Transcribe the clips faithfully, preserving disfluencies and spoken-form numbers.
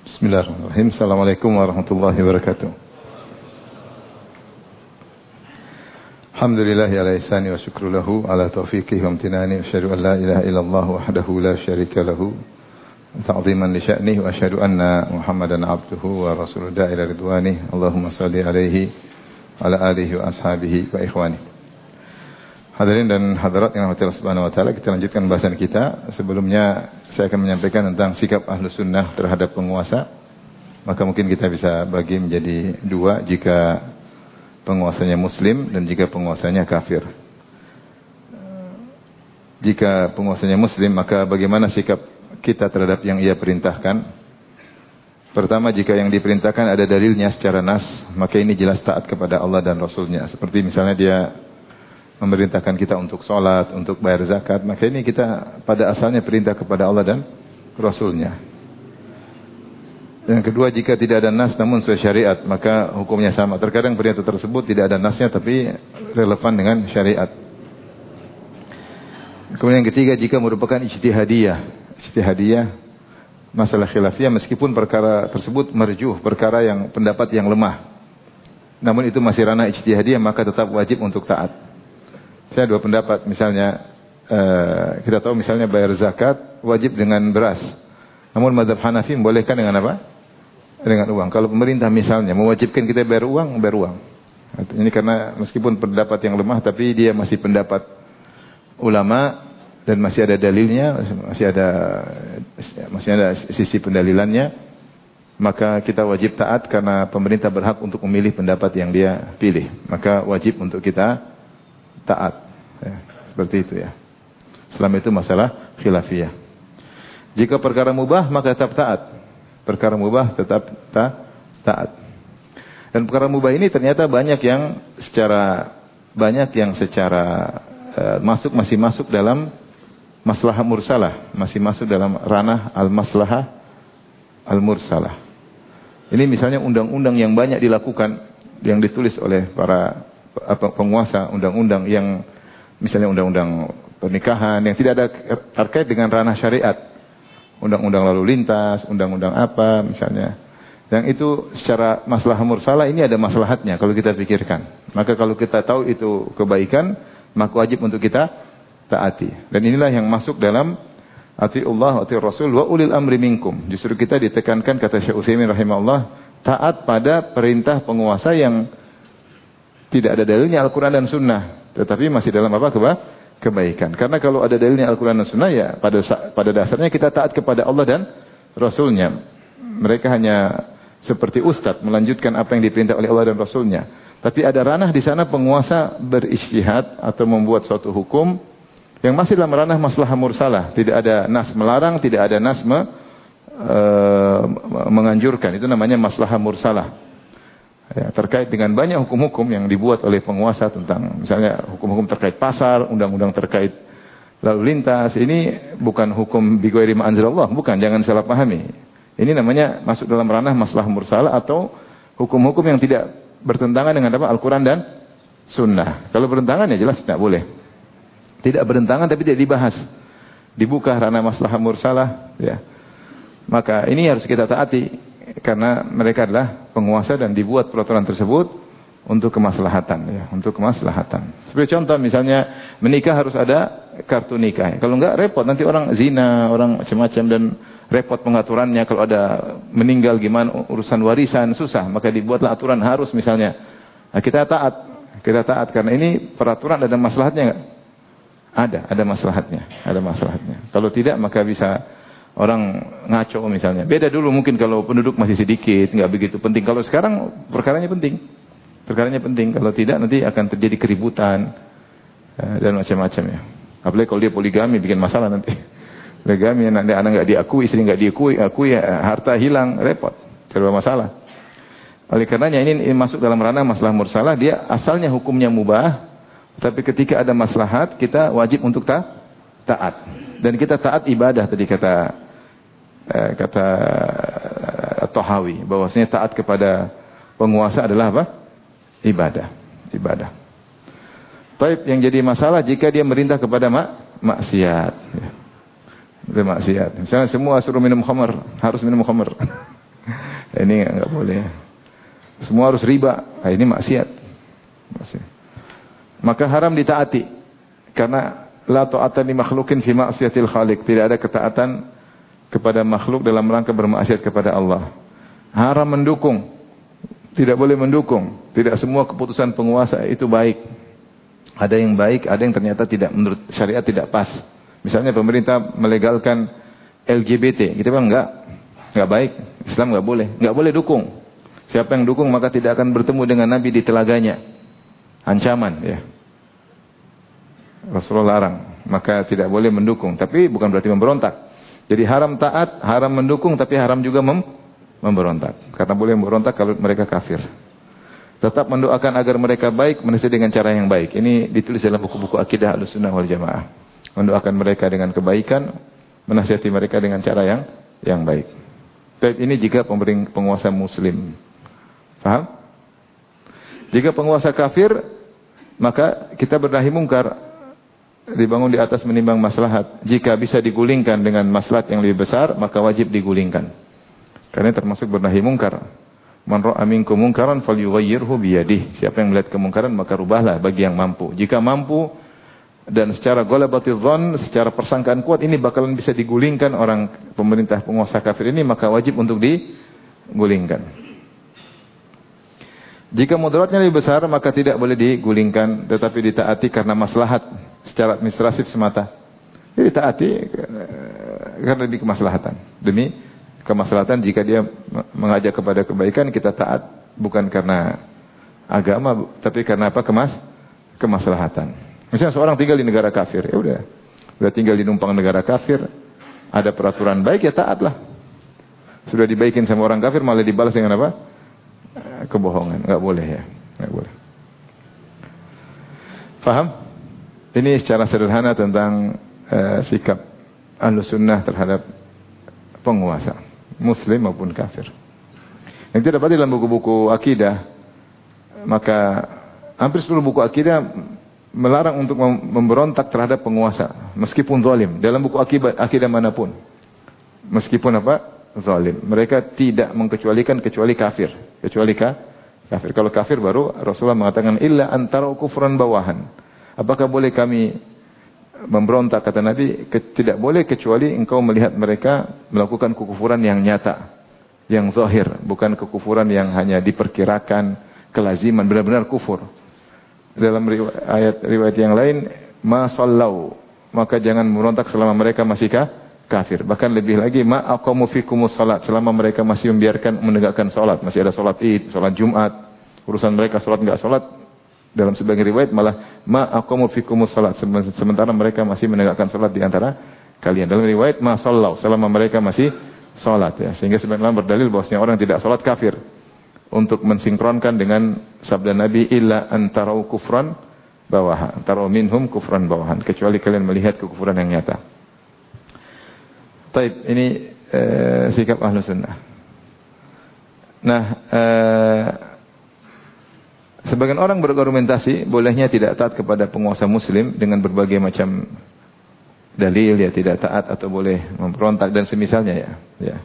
Bismillahirrahmanirrahim. Assalamualaikum warahmatullahi wabarakatuh. Alhamdulillahi ala ihsani wa syukru lahu ala taufiqihi wa amtinani. Asyhadu an la ilaha illallah wahdahu la syarika lahu ta'ziman li sya'nihi wa asyhadu anna Muhammadan abduhu wa rasuluhu ila ridwanihi. Allahumma shalli alaihi ala alihi wa ashabihi wa ikhwani. Hadirin dan hadirat yang dirahmati Allah Subhanahu wa taala, kita lanjutkan bahasan kita. Sebelumnya saya akan menyampaikan tentang sikap Ahlus Sunnah terhadap penguasa. Maka mungkin kita bisa bagi menjadi dua, jika penguasanya muslim dan jika penguasanya kafir. Jika penguasanya muslim, maka bagaimana sikap kita terhadap yang ia perintahkan? Pertama, jika yang diperintahkan ada dalilnya secara nas, maka ini jelas taat kepada Allah dan Rasulnya. Seperti misalnya dia memerintahkan kita untuk sholat, untuk bayar zakat, maka ini kita pada asalnya perintah kepada Allah dan Rasulnya. Yang kedua, jika tidak ada nas namun sesuai syariat, maka hukumnya sama. Terkadang perintah tersebut tidak ada nasnya tapi relevan dengan syariat. Kemudian yang ketiga, jika merupakan ijtihadiyah. Ijtihadiyah, masalah khilafiyah, meskipun perkara tersebut marjuh, perkara yang pendapat yang lemah, namun itu masih ranah ijtihadiyah, maka tetap wajib untuk taat. Saya dua pendapat, misalnya uh, kita tahu misalnya bayar zakat wajib dengan beras. Namun mazhab Hanafi membolehkan dengan apa? Dengan uang. Kalau pemerintah misalnya mewajibkan kita bayar uang, bayar uang. Ini karena meskipun pendapat yang lemah, tapi dia masih pendapat ulama dan masih ada dalilnya, masih ada masih ada sisi pendalilannya, maka kita wajib taat karena pemerintah berhak untuk memilih pendapat yang dia pilih. Maka wajib untuk kita taat, ya, seperti itu ya. Selama itu masalah khilafiyah. Jika perkara mubah, maka tetap taat. Perkara mubah tetap ta taat. Dan perkara mubah ini ternyata banyak yang secara banyak yang secara uh, masuk masih masuk dalam maslahah mursalah, masih masuk dalam ranah al-maslahah al-mursalah. Ini misalnya undang-undang yang banyak dilakukan, yang ditulis oleh para apa, penguasa, undang-undang yang misalnya undang-undang pernikahan yang tidak ada terkait dengan ranah syariat, undang-undang lalu lintas, undang-undang apa misalnya, yang itu secara maslahah mursalah ini ada maslahatnya kalau kita pikirkan. Maka kalau kita tahu itu kebaikan, maka wajib untuk kita taati. Dan inilah yang masuk dalam atiullah atiur rasul wa ulil amri minkum. Justru kita ditekankan, kata Syekh Utsaimin rahimahullah, taat pada perintah penguasa yang tidak ada dalilnya Al-Quran dan Sunnah, tetapi masih dalam apa? Keba kebaikan. Karena kalau ada dalilnya Al-Quran dan Sunnah, ya pada pada dasarnya kita taat kepada Allah dan Rasulnya. Mereka hanya seperti ustadz melanjutkan apa yang diperintah oleh Allah dan Rasulnya. Tapi ada ranah di sana penguasa berijtihad atau membuat suatu hukum yang masih dalam ranah maslahah mursalah. Tidak ada nas melarang, tidak ada nas me, e, menganjurkan. Itu namanya maslahah mursalah. Ya, terkait dengan banyak hukum-hukum yang dibuat oleh penguasa tentang misalnya hukum-hukum terkait pasar, undang-undang terkait lalu lintas. Ini bukan hukum bi ghairi ma anzalallah, bukan, jangan salah pahami. Ini namanya masuk dalam ranah maslahah mursalah atau hukum-hukum yang tidak bertentangan dengan apa? Al-Quran dan Sunnah. Kalau bertentangan ya jelas tidak boleh. Tidak bertentangan tapi tidak dibahas. Dibuka ranah maslahah mursalah, ya. Maka ini harus kita taati. Karena mereka adalah penguasa dan dibuat peraturan tersebut untuk kemaslahatan, ya, untuk kemaslahatan. Seperti contoh misalnya menikah harus ada kartu nikah. Kalau enggak repot, nanti orang zina, orang macam-macam dan repot pengaturannya. Kalau ada meninggal gimana urusan warisan susah, maka dibuatlah aturan harus misalnya. Nah, kita taat, kita taat karena ini peraturan ada maslahatnya enggak? Ada, ada maslahatnya, ada maslahatnya. Kalau tidak maka bisa orang ngaco misalnya. Beda dulu mungkin kalau penduduk masih sedikit, nggak begitu penting. Kalau sekarang perkaranya penting. Perkaranya penting. Kalau tidak nanti akan terjadi keributan dan macam-macam ya. Apalagi kalau dia poligami bikin masalah nanti. Poligami nanti anak nggak diakui, istri nggak diakui, akui, harta hilang, repot. Serba masalah. Oleh karenanya ini, ini masuk dalam ranah masalah mursalah. Dia asalnya hukumnya mubah, tapi ketika ada maslahat kita wajib untuk ta taat. Dan kita taat ibadah tadi kata Eh, kata At-Tahawi bahwasanya taat kepada penguasa adalah apa? Ibadah, ibadah. Baik, yang jadi masalah jika dia merintah kepada mak maksiat. Ya. Itu maksiat. Misalnya semua suruh minum khamar, harus minum khamar. Ini enggak boleh. Semua harus riba. Nah, ini maksiat. maksiat. Maka haram ditaati. Karena la ta'ata li makhlukin fi ma'siyatil khaliq. Tidak ada ketaatan kepada makhluk dalam rangka bermaksiat kepada Allah. Haram mendukung. Tidak boleh mendukung. Tidak semua keputusan penguasa itu baik. Ada yang baik, ada yang ternyata tidak, menurut syariat tidak pas. Misalnya pemerintah melegalkan L G B T, kita bilang enggak, enggak baik. Islam enggak boleh, enggak boleh dukung. Siapa yang dukung maka tidak akan bertemu dengan Nabi di telaganya. Ancaman, ya. Rasulullah larang, maka tidak boleh mendukung. Tapi bukan berarti memberontak. Jadi haram taat, haram mendukung, tapi haram juga mem memberontak. Karena boleh memberontak kalau mereka kafir. Tetap mendoakan agar mereka baik, menasihati dengan cara yang baik. Ini ditulis dalam buku-buku akidah Ahlussunnah wal Jamaah. Mendoakan mereka dengan kebaikan, menasihati mereka dengan cara yang yang baik. Tapi ini jika penguasa muslim. Paham? Jika penguasa kafir, maka kita bernahi mungkar, dibangun di atas menimbang maslahat. Jika bisa digulingkan dengan maslahat yang lebih besar, maka wajib digulingkan. Karena termasuk bernahi mungkar. Man ra'a minkum munkaran falyughayyirhu biyadihi. Siapa yang melihat kemungkaran maka rubahlah bagi yang mampu. Jika mampu dan secara ghalabatil dhon, secara persangkaan kuat ini bakalan bisa digulingkan orang pemerintah penguasa kafir ini, maka wajib untuk digulingkan. Jika mudaratnya lebih besar maka tidak boleh digulingkan, tetapi ditaati karena maslahat secara administratif semata. Jadi taati karena demi kemaslahatan. Demi kemaslahatan, jika dia mengajak kepada kebaikan kita taat bukan karena agama tapi karena apa? Kemas kemaslahatan. Misalnya seorang tinggal di negara kafir, ya udah. Udah tinggal di numpang negara kafir, ada peraturan baik ya taatlah. Sudah dibaikin sama orang kafir malah dibalas dengan apa? Kebohongan. Enggak boleh ya. Enggak boleh. Faham? Ini secara sederhana tentang uh, sikap Ahlussunnah terhadap penguasa, muslim maupun kafir. Yang tidak dapat dalam buku-buku akidah, maka hampir seluruh buku akidah melarang untuk memberontak terhadap penguasa, meskipun zalim. Dalam buku akidah, akidah manapun, meskipun apa? Zalim. Mereka tidak mengkecualikan kecuali kafir, kecuali ka, kafir. Kalau kafir baru Rasulullah mengatakan illa antara kufran bawahan. Apakah boleh kami memberontak, kata Nabi, tidak boleh kecuali engkau melihat mereka melakukan kekufuran yang nyata, yang zahir, bukan kekufuran yang hanya diperkirakan, kelaziman, benar-benar kufur. Dalam riwayat, ayat riwayat yang lain, ma sallau, maka jangan memberontak selama mereka masih kah? Kafir. Bahkan lebih lagi, ma aqamu fikumus salat, selama mereka masih membiarkan menegakkan salat, masih ada salat Id, salat Jumat, urusan mereka salat enggak salat. Dalam sebagian riwayat malah ma aqamu fikumus salat, sementara mereka masih menegakkan salat di antara kalian. Dalam riwayat ma sallau, selama mereka masih salat, ya. Sehingga sebagian ulama berdalil bahwasanya orang tidak salat kafir, untuk mensinkronkan dengan sabda Nabi illa antarau kufran bawahan, antarau minhum kufran bawahan, kecuali kalian melihat kekufuran yang nyata. Taib, ini eh, sikap Ahlussunnah. Nah, eh, sebagian orang berargumentasi bolehnya tidak taat kepada penguasa muslim dengan berbagai macam dalil, ya, tidak taat atau boleh memberontak dan semisalnya, ya. Ya.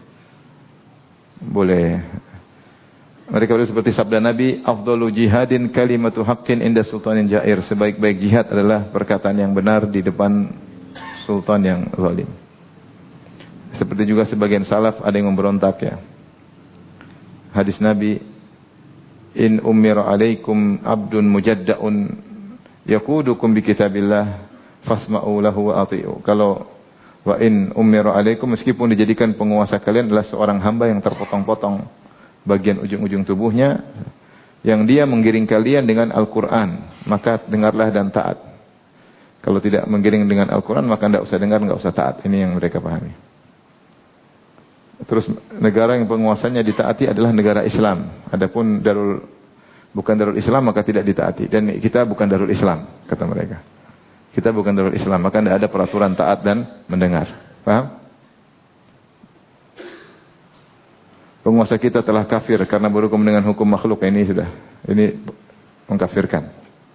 Boleh. Mereka berdua seperti sabda Nabi, afdalu jihadin kalimatu haqqin inda sultanin jair. Sebaik-baik jihad adalah perkataan yang benar di depan sultan yang zalim. Seperti juga sebagian salaf ada yang memberontak, ya. Hadis Nabi, in ummira alaikum abdun mujadda'un yaqudukum bi kitabillah fasma'u lahu wa ati'u. Kalau wa in ummira alaikum, meskipun dijadikan penguasa kalian adalah seorang hamba yang terpotong-potong bagian ujung-ujung tubuhnya, yang dia menggiring kalian dengan Al-Quran, maka dengarlah dan taat. Kalau tidak menggiring dengan Al-Quran, maka tidak usah dengar, tidak usah taat. Ini yang mereka pahami. Terus negara yang penguasanya ditaati adalah negara Islam. Adapun darul bukan darul Islam maka tidak ditaati. Dan kita bukan darul Islam, kata mereka. Kita bukan darul Islam, maka tidak ada peraturan taat dan mendengar. Paham? Penguasa kita telah kafir karena berhukum dengan hukum makhluk. Ini sudah, ini mengkafirkan.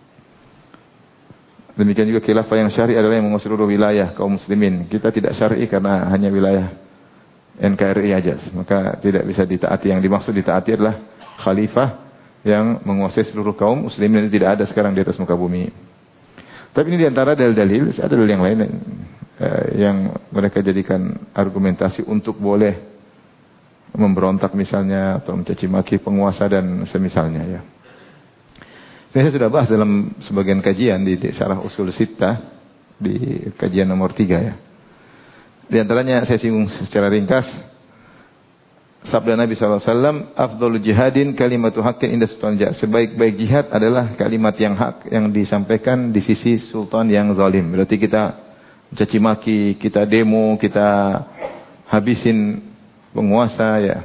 Demikian juga khilafah yang syar'i adalah yang menguasai seluruh wilayah kaum muslimin. Kita tidak syar'i karena hanya wilayah N K R I aja, maka tidak bisa ditaati. Yang dimaksud ditaati adalah khalifah yang menguasai seluruh kaum muslimin, itu tidak ada sekarang di atas muka bumi. Tapi ini diantara dalil-dalil, ada dalil yang lain eh, yang mereka jadikan argumentasi untuk boleh memberontak misalnya, atau mencaci maki penguasa dan semisalnya ya. Ini saya sudah bahas dalam sebagian kajian di, di Syarah Usul Sittah di kajian nomor tiga ya. Di antaranya saya singgung secara ringkas sabda Nabi sallallahu alaihi wasallam, afdhalul jihadin kalimatu haqqin inda sultan jahil. Sebaik-baik jihad adalah kalimat yang hak yang disampaikan di sisi sultan yang zalim. Berarti kita mencaci maki, kita demo, kita habisin penguasa ya.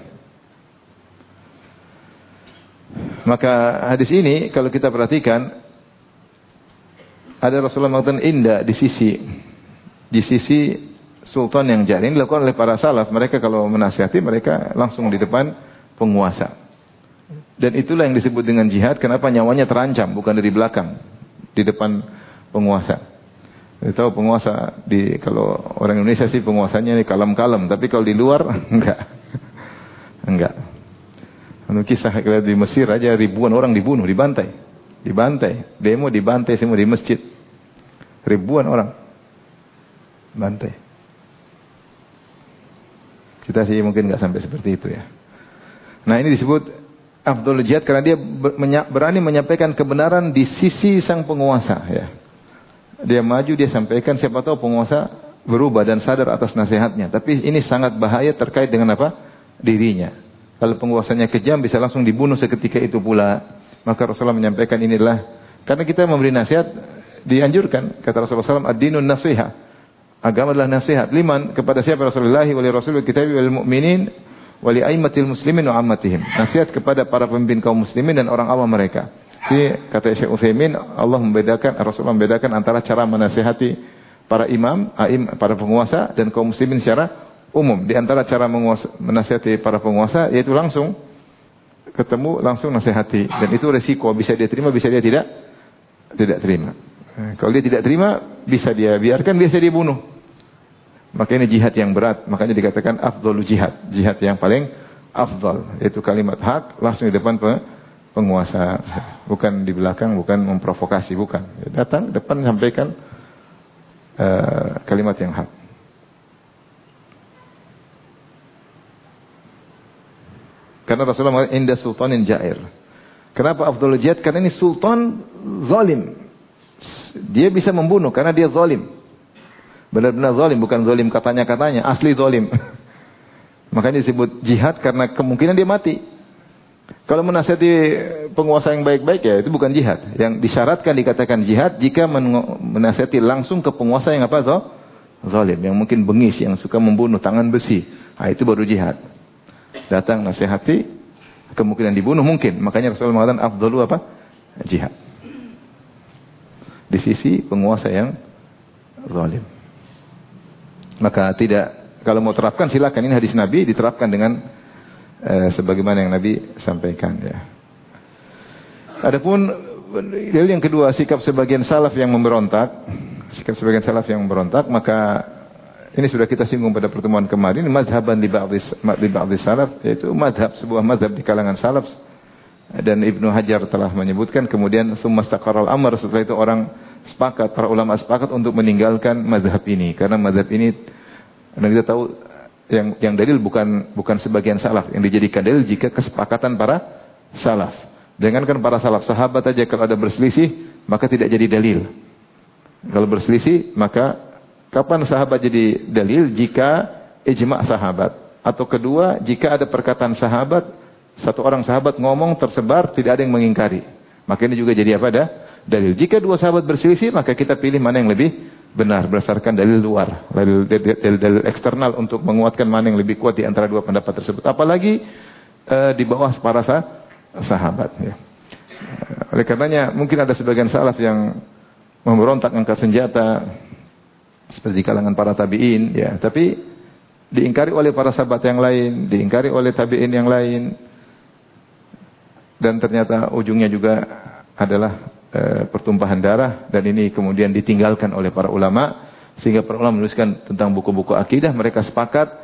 Maka hadis ini kalau kita perhatikan, ada Rasulullah mengatakan indah di sisi di sisi sultan yang jahil. Ini dilakukan oleh para salaf. Mereka kalau menasihati, mereka langsung di depan penguasa. Dan itulah yang disebut dengan jihad. Kenapa nyawanya terancam, bukan dari belakang, di depan penguasa. Kita tahu penguasa di, kalau orang Indonesia sih penguasanya ini kalem-kalem, tapi kalau di luar enggak, enggak. Untuk kisah di Mesir aja ribuan orang dibunuh, dibantai, dibantai, demo dibantai semua di masjid, ribuan orang, bantai. Kita sih mungkin nggak sampai seperti itu ya. Nah ini disebut afdhalul jihad karena dia berani menyampaikan kebenaran di sisi sang penguasa ya. Dia maju, dia sampaikan, siapa tahu penguasa berubah dan sadar atas nasihatnya. Tapi ini sangat bahaya terkait dengan apa? Dirinya. Kalau penguasanya kejam bisa langsung dibunuh seketika itu pula. Maka Rasulullah menyampaikan inilah, karena kita memberi nasihat dianjurkan. Kata Rasulullah shallallahu alaihi wasallam, ad-dinun nasiha. Agama adalah nasihat. Liman, kepada siapa? Rasulullah wali Rasulul kitabi wal mu'minin wali aimatil muslimin wa ammatihim. Nasihat kepada para pemimpin kaum muslimin dan orang awam mereka. Jadi kata Syekh Utsaimin, Allah membedakan, Rasulullah membedakan antara cara menasihati para imam, aim, para penguasa dan kaum muslimin secara umum. Di antara cara menguasa, menasihati para penguasa yaitu langsung ketemu, langsung nasihati, dan itu resiko, bisa dia terima, bisa dia tidak tidak terima. Kalau dia tidak terima, bisa dia biarkan, bisa dia bunuh. Maka ini jihad yang berat. Makanya dikatakan afdhalul jihad. Jihad yang paling afdhal. Yaitu kalimat hak, langsung di depan penguasa. Bukan di belakang, bukan memprovokasi, bukan. Datang, depan, sampaikan uh, kalimat yang hak. Karena Rasulullah mengatakan, inda sultanin jair. Kenapa afdhalul jihad? Karena ini sultan zalim. Dia bisa membunuh karena dia zalim. Benar-benar zalim, bukan zalim katanya-katanya, asli zalim. Makanya disebut jihad karena kemungkinan dia mati. Kalau menasihati penguasa yang baik-baik ya itu bukan jihad. Yang disyaratkan dikatakan jihad jika menasihati langsung ke penguasa yang apa toh? Zalim, yang mungkin bengis, yang suka membunuh, tangan besi. Nah, itu baru jihad. Datang nasihati, kemungkinan dibunuh mungkin. Makanya Rasulullah mengatakan afdalu apa? Jihad. Di sisi penguasa yang zalim. Maka tidak, kalau mau terapkan silakan, ini hadis Nabi diterapkan dengan eh, sebagaimana yang Nabi sampaikan ya. Adapun dalil yang kedua, sikap sebagian salaf yang memberontak, sikap sebagian salaf yang memberontak, maka ini sudah kita singgung pada pertemuan kemarin, madhaban li ba'dhi li ba'dhi salaf, yaitu madhab, sebuah madhab di kalangan salaf. Dan Ibnu Hajar telah menyebutkan, kemudian summa istaqarral amr, setelah itu orang sepakat, para ulama sepakat untuk meninggalkan mazhab ini, karena mazhab ini, dan kita tahu yang yang dalil bukan bukan sebagian salaf, yang dijadikan dalil jika kesepakatan para salaf. Jangankan para salaf, sahabat aja kalau ada berselisih maka tidak jadi dalil. Kalau berselisih maka kapan sahabat jadi dalil? Jika ijma' sahabat, atau kedua jika ada perkataan sahabat, satu orang sahabat ngomong tersebar, tidak ada yang mengingkari. Maka ini juga jadi apa? Ada dalil. Jika dua sahabat berselisih, maka kita pilih mana yang lebih benar berdasarkan dalil luar, dalil, dalil, dalil, dalil eksternal untuk menguatkan mana yang lebih kuat di antara dua pendapat tersebut. Apalagi uh, di bawah para sah, sahabat. Ya. Oleh karenanya mungkin ada sebagian salaf yang memberontak angkat senjata seperti di kalangan para tabi'in, ya. Tapi diingkari oleh para sahabat yang lain, diingkari oleh tabi'in yang lain. Dan ternyata ujungnya juga adalah e, pertumpahan darah, dan ini kemudian ditinggalkan oleh para ulama, sehingga para ulama menuliskan tentang buku-buku akidah. Mereka sepakat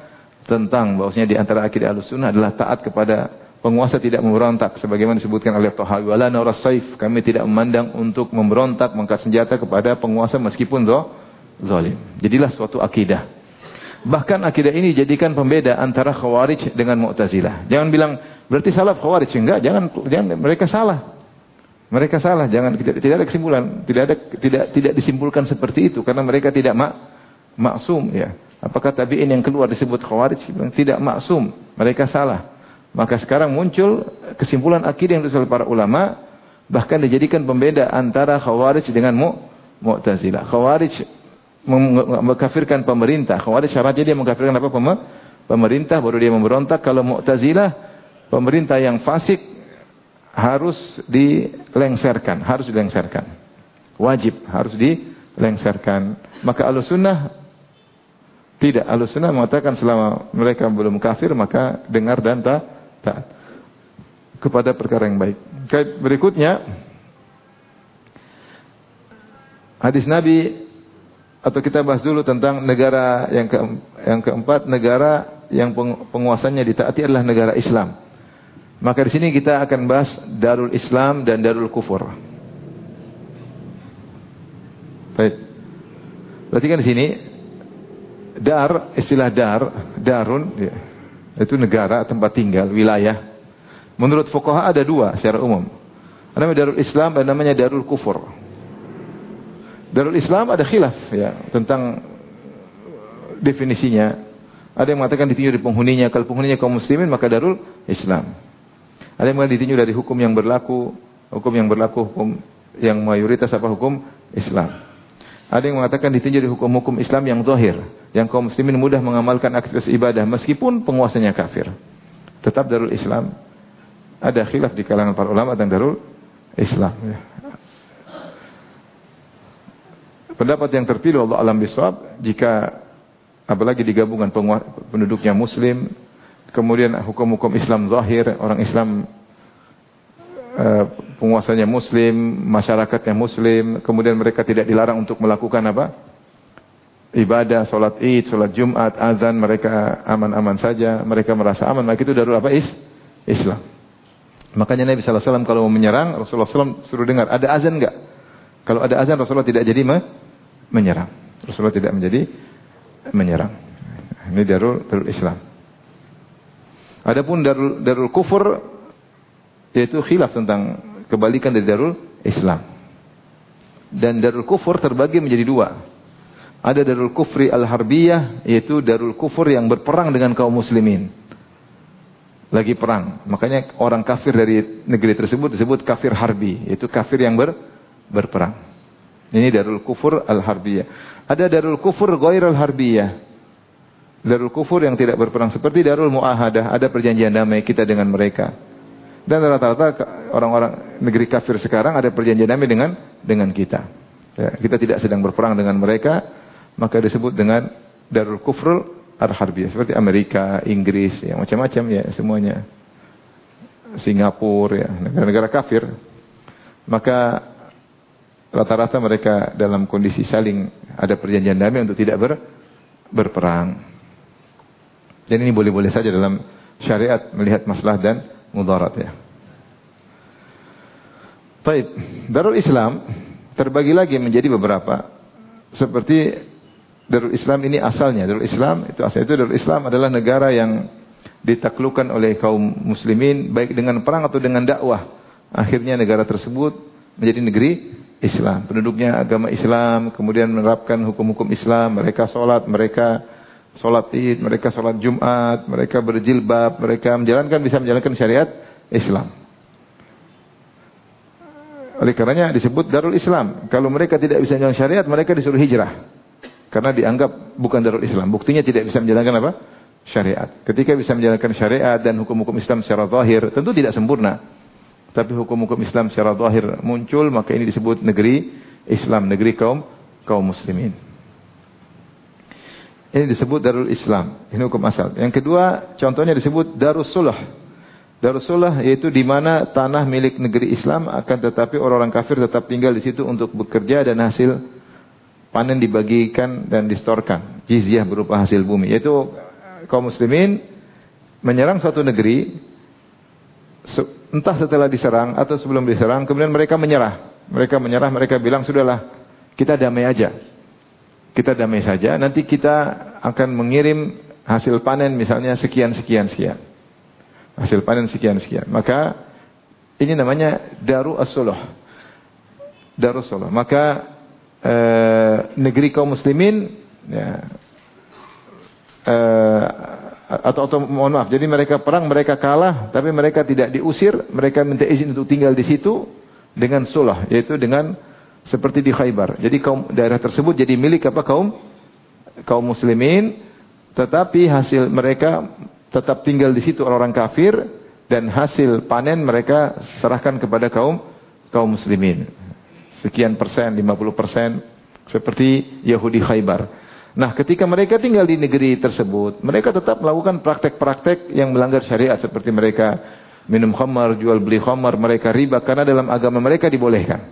tentang bahwasanya di antara akidah Ahlussunnah adalah taat kepada penguasa, tidak memberontak sebagaimana disebutkan oleh Thahawi, wala nara saif, kami tidak memandang untuk memberontak mengangkat senjata kepada penguasa meskipun zalim. Jadilah suatu akidah. Bahkan akidah ini jadikan pembeda antara Khawarij dengan Mu'tazilah. Jangan bilang berarti salaf Khawarij, enggak, jangan jangan mereka salah. Mereka salah, jangan tidak, tidak ada kesimpulan, tidak ada tidak tidak disimpulkan seperti itu karena mereka tidak mak, maksum ya. Apakah tabi'in yang keluar disebut Khawarij? Tidak maksum, mereka salah. Maka sekarang muncul kesimpulan akidah yang ditulis oleh para ulama, bahkan dijadikan pembeda antara Khawarij dengan Mu, Mu'tazilah. Khawarij mengkafirkan pemerintah. Khawarij syaratnya dia mengkafirkan apa? Pemerintah, baru dia memberontak. Kalau Mu'tazilah, pemerintah yang fasik harus dilengserkan, harus dilengserkan. Wajib, harus dilengserkan. Maka Ahlussunnah tidak. Ahlussunnah mengatakan selama mereka belum kafir, maka dengar dan taat kepada perkara yang baik. Berikutnya, hadis Nabi, atau kita bahas dulu tentang negara yang ke, yang keempat, negara yang penguasanya ditaati adalah negara Islam. Maka di sini kita akan bahas Darul Islam dan Darul Kufur. Baik. Berarti kan di sini dar, istilah dar, darun ya, itu negara, tempat tinggal, wilayah. Menurut fuqaha ada dua secara umum. Ada namanya Darul Islam dan namanya Darul Kufur. Darul Islam ada khilaf ya tentang definisinya. Ada yang mengatakan ditinjau dari penghuninya, kalau penghuninya kaum muslimin maka Darul Islam. Ada yang mengatakan ditinjau dari hukum yang berlaku, hukum yang berlaku, hukum yang mayoritas apa hukum Islam. Ada yang mengatakan ditinjau dari hukum-hukum Islam yang zahir, yang kaum muslimin mudah mengamalkan aktivitas ibadah meskipun penguasanya kafir. Tetap Darul Islam. Ada khilaf di kalangan para ulama tentang Darul Islam. Pendapat yang terpilih Allah alam bisawab, jika apalagi digabungkan penduduknya muslim, kemudian hukum-hukum Islam zahir, orang Islam uh, penguasanya muslim, masyarakatnya muslim, kemudian mereka tidak dilarang untuk melakukan apa? Ibadah, salat Id, salat Jumat, azan, mereka aman-aman saja, mereka merasa aman, maka itu darul apa? Is Islam. Makanya Nabi sallallahu alaihi wasallam kalau mau menyerang, Rasulullah sallallahu alaihi wasallam suruh dengar, ada azan enggak? Kalau ada azan, Rasulullah tidak jadi me menyerang. Rasulullah tidak menjadi menyerang. Ini darul darul Islam. Adapun darul, darul kufur, yaitu khilaf tentang kebalikan dari darul Islam. Dan darul kufur terbagi menjadi dua. Ada darul kufri al-harbiyah, yaitu darul kufur yang berperang dengan kaum muslimin. Lagi perang. Makanya orang kafir dari negeri tersebut disebut kafir harbi, yaitu kafir yang ber, berperang. Ini darul kufur al-harbiyah. Ada darul kufur ghair al-harbiyah. Darul kufur yang tidak berperang seperti darul muahadah, ada perjanjian damai kita dengan mereka. Dan rata-rata orang-orang negeri kafir sekarang ada perjanjian damai dengan dengan kita. Ya, kita tidak sedang berperang dengan mereka, maka disebut dengan darul kufrul al-harbiyah. Seperti Amerika, Inggris, ya macam-macam ya semuanya. Singapura ya, negara-negara kafir. Maka rata-rata mereka dalam kondisi saling ada perjanjian damai untuk tidak ber, berperang. Dan ini boleh-boleh saja dalam syariat melihat masalah dan mudarat ya. Baik, Darul Islam terbagi lagi menjadi beberapa. Seperti Darul Islam ini asalnya, Darul Islam itu asalnya itu Darul Islam adalah negara yang ditaklukkan oleh kaum muslimin baik dengan perang atau dengan dakwah. Akhirnya negara tersebut menjadi negeri Islam. Penduduknya agama Islam, kemudian menerapkan hukum-hukum Islam, mereka sholat, mereka sholat Id, mereka sholat Jumat, mereka berjilbab, mereka menjalankan bisa menjalankan syariat Islam. Oleh karenanya disebut Darul Islam. Kalau mereka tidak bisa menjalankan syariat, mereka disuruh hijrah. Karena dianggap bukan Darul Islam. Buktinya tidak bisa menjalankan apa? Syariat. Ketika bisa menjalankan syariat dan hukum-hukum Islam secara zahir, tentu tidak sempurna. Tapi hukum-hukum Islam secara zahir muncul, maka ini disebut negeri Islam, negeri kaum kaum muslimin. Ini disebut Darul Islam. Ini hukum asal. Yang kedua, contohnya disebut Darus Sulah. Darus Sulah yaitu di mana tanah milik negeri Islam akan tetapi orang-orang kafir tetap tinggal di situ untuk bekerja dan hasil panen dibagikan dan distorkan. Jizyah berupa hasil bumi. Yaitu kaum muslimin menyerang suatu negeri, entah setelah diserang atau sebelum diserang, kemudian mereka menyerah. Mereka menyerah, mereka bilang, sudahlah, kita damai aja. Kita damai saja, nanti kita akan mengirim hasil panen misalnya sekian, sekian, sekian. Hasil panen sekian, sekian. Maka ini namanya Daru as-Suluh. Darussalam. Maka eh, negeri kaum muslimin ya, eh, atau, atau mohon maaf, jadi mereka perang, mereka kalah, tapi mereka tidak diusir, mereka minta izin untuk tinggal di situ dengan suluh, yaitu dengan seperti di Khaybar. Jadi kaum daerah tersebut jadi milik apa kaum kaum muslimin, tetapi hasil mereka tetap tinggal di situ orang-orang kafir, dan hasil panen mereka serahkan kepada kaum kaum muslimin. Sekian persen, lima puluh persen, seperti Yahudi Khaybar. Nah, ketika mereka tinggal di negeri tersebut, mereka tetap melakukan praktek-praktek yang melanggar syariat, seperti mereka minum khamar, jual beli khamar, mereka riba, karena dalam agama mereka dibolehkan.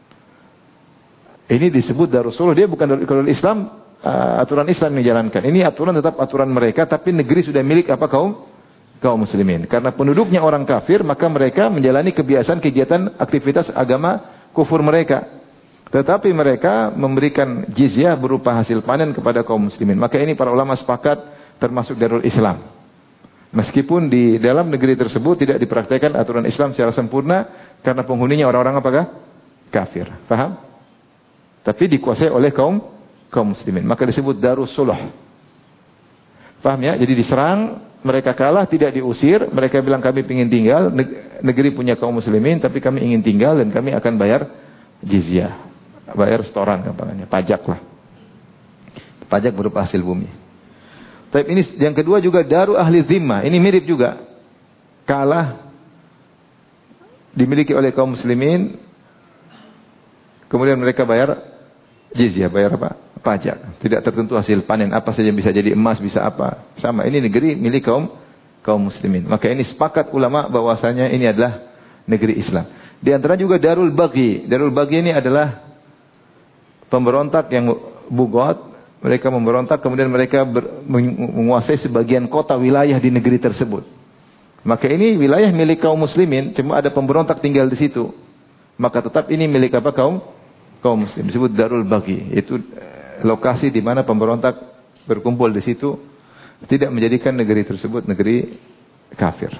Ini disebut Darussalam. Dia bukan kalau Islam, uh, aturan Islam yang dijalankan. Ini aturan tetap aturan mereka, tapi negeri sudah milik apa kaum kaum muslimin. Karena penduduknya orang kafir, maka mereka menjalani kebiasaan kegiatan aktivitas agama kufur mereka. Tetapi mereka memberikan jizyah berupa hasil panen kepada kaum muslimin. Maka ini para ulama sepakat termasuk Darul Islam. Meskipun di dalam negeri tersebut tidak dipraktikkan aturan Islam secara sempurna, karena penghuninya orang-orang apakah? Kafir. Faham? Tapi dikuasai oleh kaum kaum muslimin. Maka disebut Darus Suluh. Faham ya? Jadi diserang, mereka kalah, tidak diusir. Mereka bilang kami ingin tinggal, negeri punya kaum muslimin, tapi kami ingin tinggal dan kami akan bayar jizyah, bayar setoran, gampangnya, pajak lah. Pajak berupa hasil bumi. Tapi ini yang kedua juga Daru Ahli Zimmah. Ini mirip juga. Kalah, dimiliki oleh kaum muslimin, kemudian mereka bayar jizyah, bayar apa? Pajak. Tidak tertentu hasil panen, apa saja bisa jadi emas, bisa apa. Sama, ini negeri milik kaum kaum muslimin. Maka ini sepakat ulama bahwasanya ini adalah negeri Islam. Di antara juga Darul Baghi. Darul Baghi ini adalah pemberontak yang bugot. Mereka memberontak, kemudian mereka ber, menguasai sebagian kota wilayah di negeri tersebut. Maka ini wilayah milik kaum muslimin, cuma ada pemberontak tinggal di situ. Maka tetap ini milik apa kaum kaum muslim. Disebut Darul Baghi. Itu lokasi di mana pemberontak berkumpul di situ, tidak menjadikan negeri tersebut negeri kafir.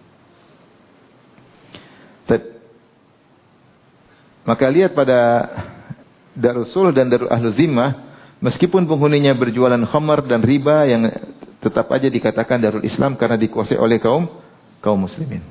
Maka lihat pada Darus Suluh dan Darul Ahlu Zimmah, meskipun penghuninya berjualan khamar dan riba, yang tetap aja dikatakan Darul Islam karena dikuasai oleh kaum kaum muslimin.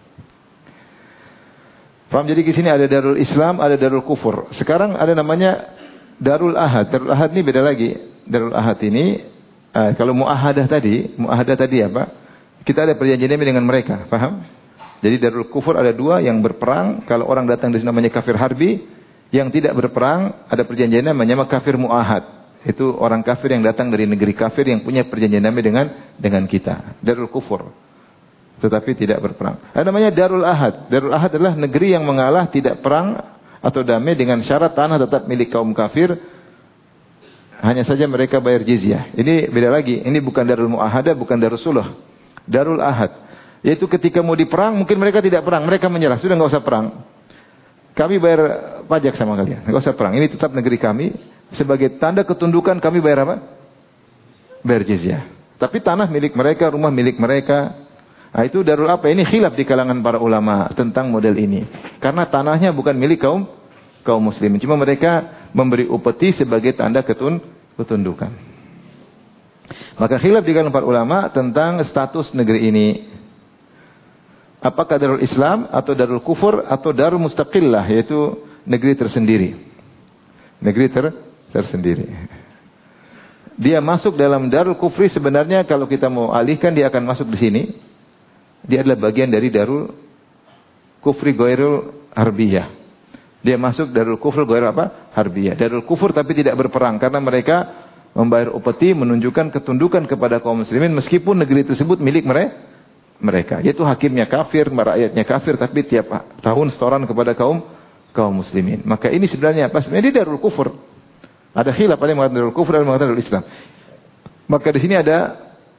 Paham? Jadi di sini ada Darul Islam, ada Darul Kufur. Sekarang ada namanya Darul Ahad. Darul Ahad ini beda lagi. Darul Ahad ini, uh, kalau muahadah tadi, muahadah tadi apa? Kita ada perjanjian dengan mereka, paham? Jadi Darul Kufur ada dua, yang berperang. Kalau orang datang di sini namanya kafir harbi. Yang tidak berperang, ada perjanjian namanya kafir muahad. Itu orang kafir yang datang dari negeri kafir yang punya perjanjian damai dengan dengan kita. Darul Kufur. Tetapi tidak berperang. Ada namanya Darul Ahad. Darul Ahad adalah negeri yang mengalah, tidak perang atau damai, dengan syarat tanah tetap milik kaum kafir. Hanya saja mereka bayar jizyah. Ini beda lagi. Ini bukan Darul Muahadah, bukan Darul Suluh. Darul Ahad. Yaitu ketika mau diperang, mungkin mereka tidak perang. Mereka menyerah. Sudah enggak usah perang. Kami bayar pajak sama kalian. Enggak usah perang. Ini tetap negeri kami. Sebagai tanda ketundukan kami bayar apa? Bayar jizyah. Tapi tanah milik mereka, rumah milik mereka. Nah, itu Darul apa? Ini khilaf di kalangan para ulama tentang model ini. Karena tanahnya bukan milik kaum kaum muslimin. Cuma mereka memberi upeti sebagai tanda ketun, ketundukan. Maka khilaf di kalangan para ulama tentang status negeri ini. Apakah Darul Islam atau Darul Kufur atau Darul Mustaqillah, yaitu negeri tersendiri. Negeri ter, tersendiri. Dia masuk dalam Darul Kufri, sebenarnya kalau kita mau alihkan dia akan masuk di sini. Dia adalah bagian dari Darul Kufri Ghairul Harbiyah. Dia masuk Darul Kufri Ghairul apa? Harbiyah. Darul Kufur tapi tidak berperang, karena mereka membayar upeti menunjukkan ketundukan kepada kaum muslimin meskipun negeri tersebut milik mereka. Mereka, yaitu hakimnya kafir, rakyatnya kafir, tapi tiap tahun setoran kepada kaum kaum muslimin. Maka ini sebenarnya apa? Sebenarnya ini Darul Kufur. Ada khilaf, ada yang mengatakan Darul Kufur, ada yang mengatakan Darul Islam. Maka di sini ada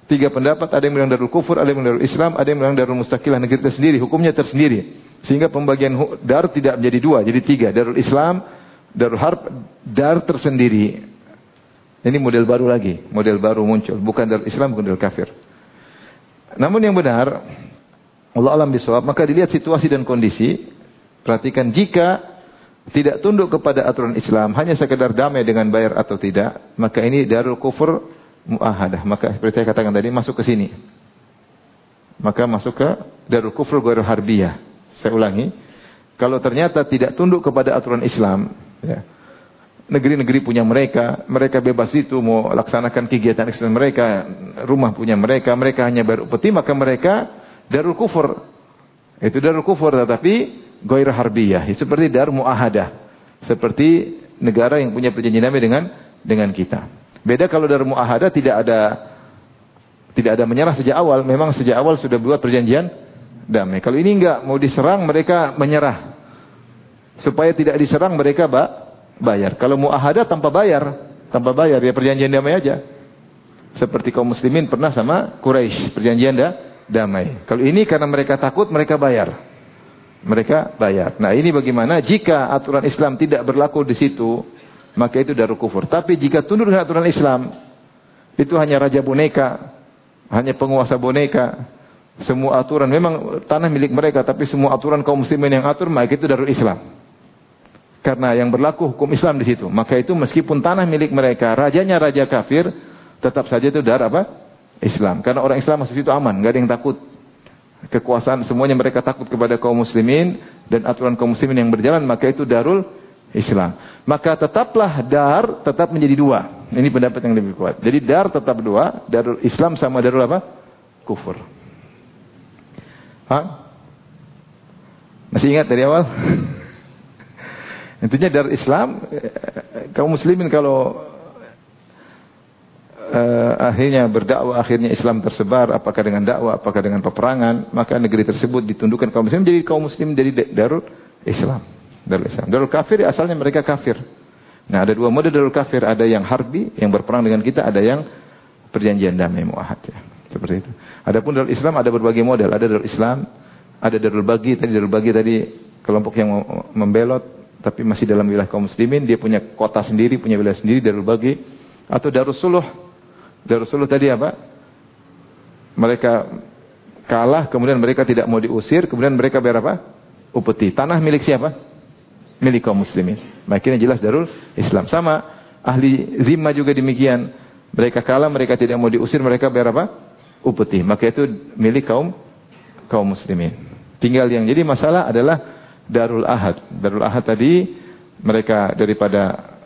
Tiga pendapat, ada yang bilang Darul Kufur, ada yang bilang Darul Islam, ada yang bilang Darul Mustaqilah, negeri tersendiri, hukumnya tersendiri. Sehingga pembagian dar tidak menjadi dua, jadi tiga. Darul Islam, Darul Harb, dar tersendiri. Ini model baru lagi, model baru muncul. Bukan Darul Islam, bukan Darul Kafir. Namun yang benar, Allah alam bisawab, maka dilihat situasi dan kondisi. Perhatikan, jika tidak tunduk kepada aturan Islam, hanya sekedar damai dengan bayar atau tidak, maka ini Darul Kufur muahadah. Maka seperti saya katakan tadi, masuk ke sini. Maka masuk ke Darul Kufur Ghairul Harbiyah. Saya ulangi, kalau ternyata tidak tunduk kepada aturan Islam, ya, negeri-negeri punya mereka, mereka bebas itu mau laksanakan kegiatan Islam mereka, rumah punya mereka, mereka hanya bayar upeti, maka mereka Darul Kufur. Itu Darul Kufur, tetapi Ghairul Harbiyah, seperti Darul Muahadah, seperti negara yang punya perjanjian damai dengan dengan kita. Beda kalau Darul Muahadah tidak ada tidak ada menyerah sejak awal, memang sejak awal sudah buat perjanjian damai. Kalau ini enggak, mau diserang mereka menyerah. Supaya tidak diserang mereka ba, bayar. Kalau muahadah tanpa bayar, tanpa bayar ya perjanjian damai aja. Seperti kaum muslimin pernah sama Quraisy, perjanjian da, damai. Kalau ini karena mereka takut, mereka bayar. Mereka bayar. Nah, ini bagaimana jika aturan Islam tidak berlaku di situ, maka itu Darul Kufur. Tapi jika tunduk dengan aturan Islam, itu hanya raja boneka, hanya penguasa boneka. Semua aturan memang tanah milik mereka, tapi semua aturan kaum muslimin yang atur, maka itu Darul Islam. Karena yang berlaku hukum Islam di situ, maka itu meskipun tanah milik mereka, rajanya raja kafir, tetap saja itu dar apa? Islam. Karena orang Islam masuk situ aman, enggak ada yang takut. Kekuasaan semuanya mereka takut kepada kaum muslimin dan aturan kaum muslimin yang berjalan, maka itu Darul Islam. Maka tetaplah dar tetap menjadi dua. Ini pendapat yang lebih kuat. Jadi dar tetap dua, Darul Islam sama Darul apa? Kufur. Hah? Masih ingat dari awal? Intinya Darul Islam, kaum muslimin kalau uh, akhirnya berdakwah, akhirnya Islam tersebar, apakah dengan dakwah, apakah dengan peperangan, maka negeri tersebut ditundukkan kaum muslimin, jadi kaum muslimin jadi Darul Islam. Darul Islam. Darul Kafir asalnya mereka kafir. Nah, ada dua model Darul Kafir, ada yang harbi, yang berperang dengan kita, ada yang perjanjian damai muahad ya. Seperti itu. Adapun Darul Islam ada berbagai model. Ada Darul Islam, ada Darul Bagi. Tadi Darul Bagi tadi kelompok yang membelot, tapi masih dalam wilayah kaum muslimin. Dia punya kota sendiri, punya wilayah sendiri, Darul Bagi. Atau Darul Suluh. Darul Suluh tadi apa? Mereka kalah, kemudian mereka tidak mau diusir, kemudian mereka bayar apa? Upeti. Tanah milik siapa? Milik kaum muslimin. Makanya jelas Darul Islam. Sama ahli zimma juga demikian. Mereka kalah, mereka tidak mau diusir, mereka bayar apa? Upeti. Maka itu milik kaum kaum muslimin. Tinggal yang jadi masalah adalah Darul Ahad. Darul Ahad tadi mereka daripada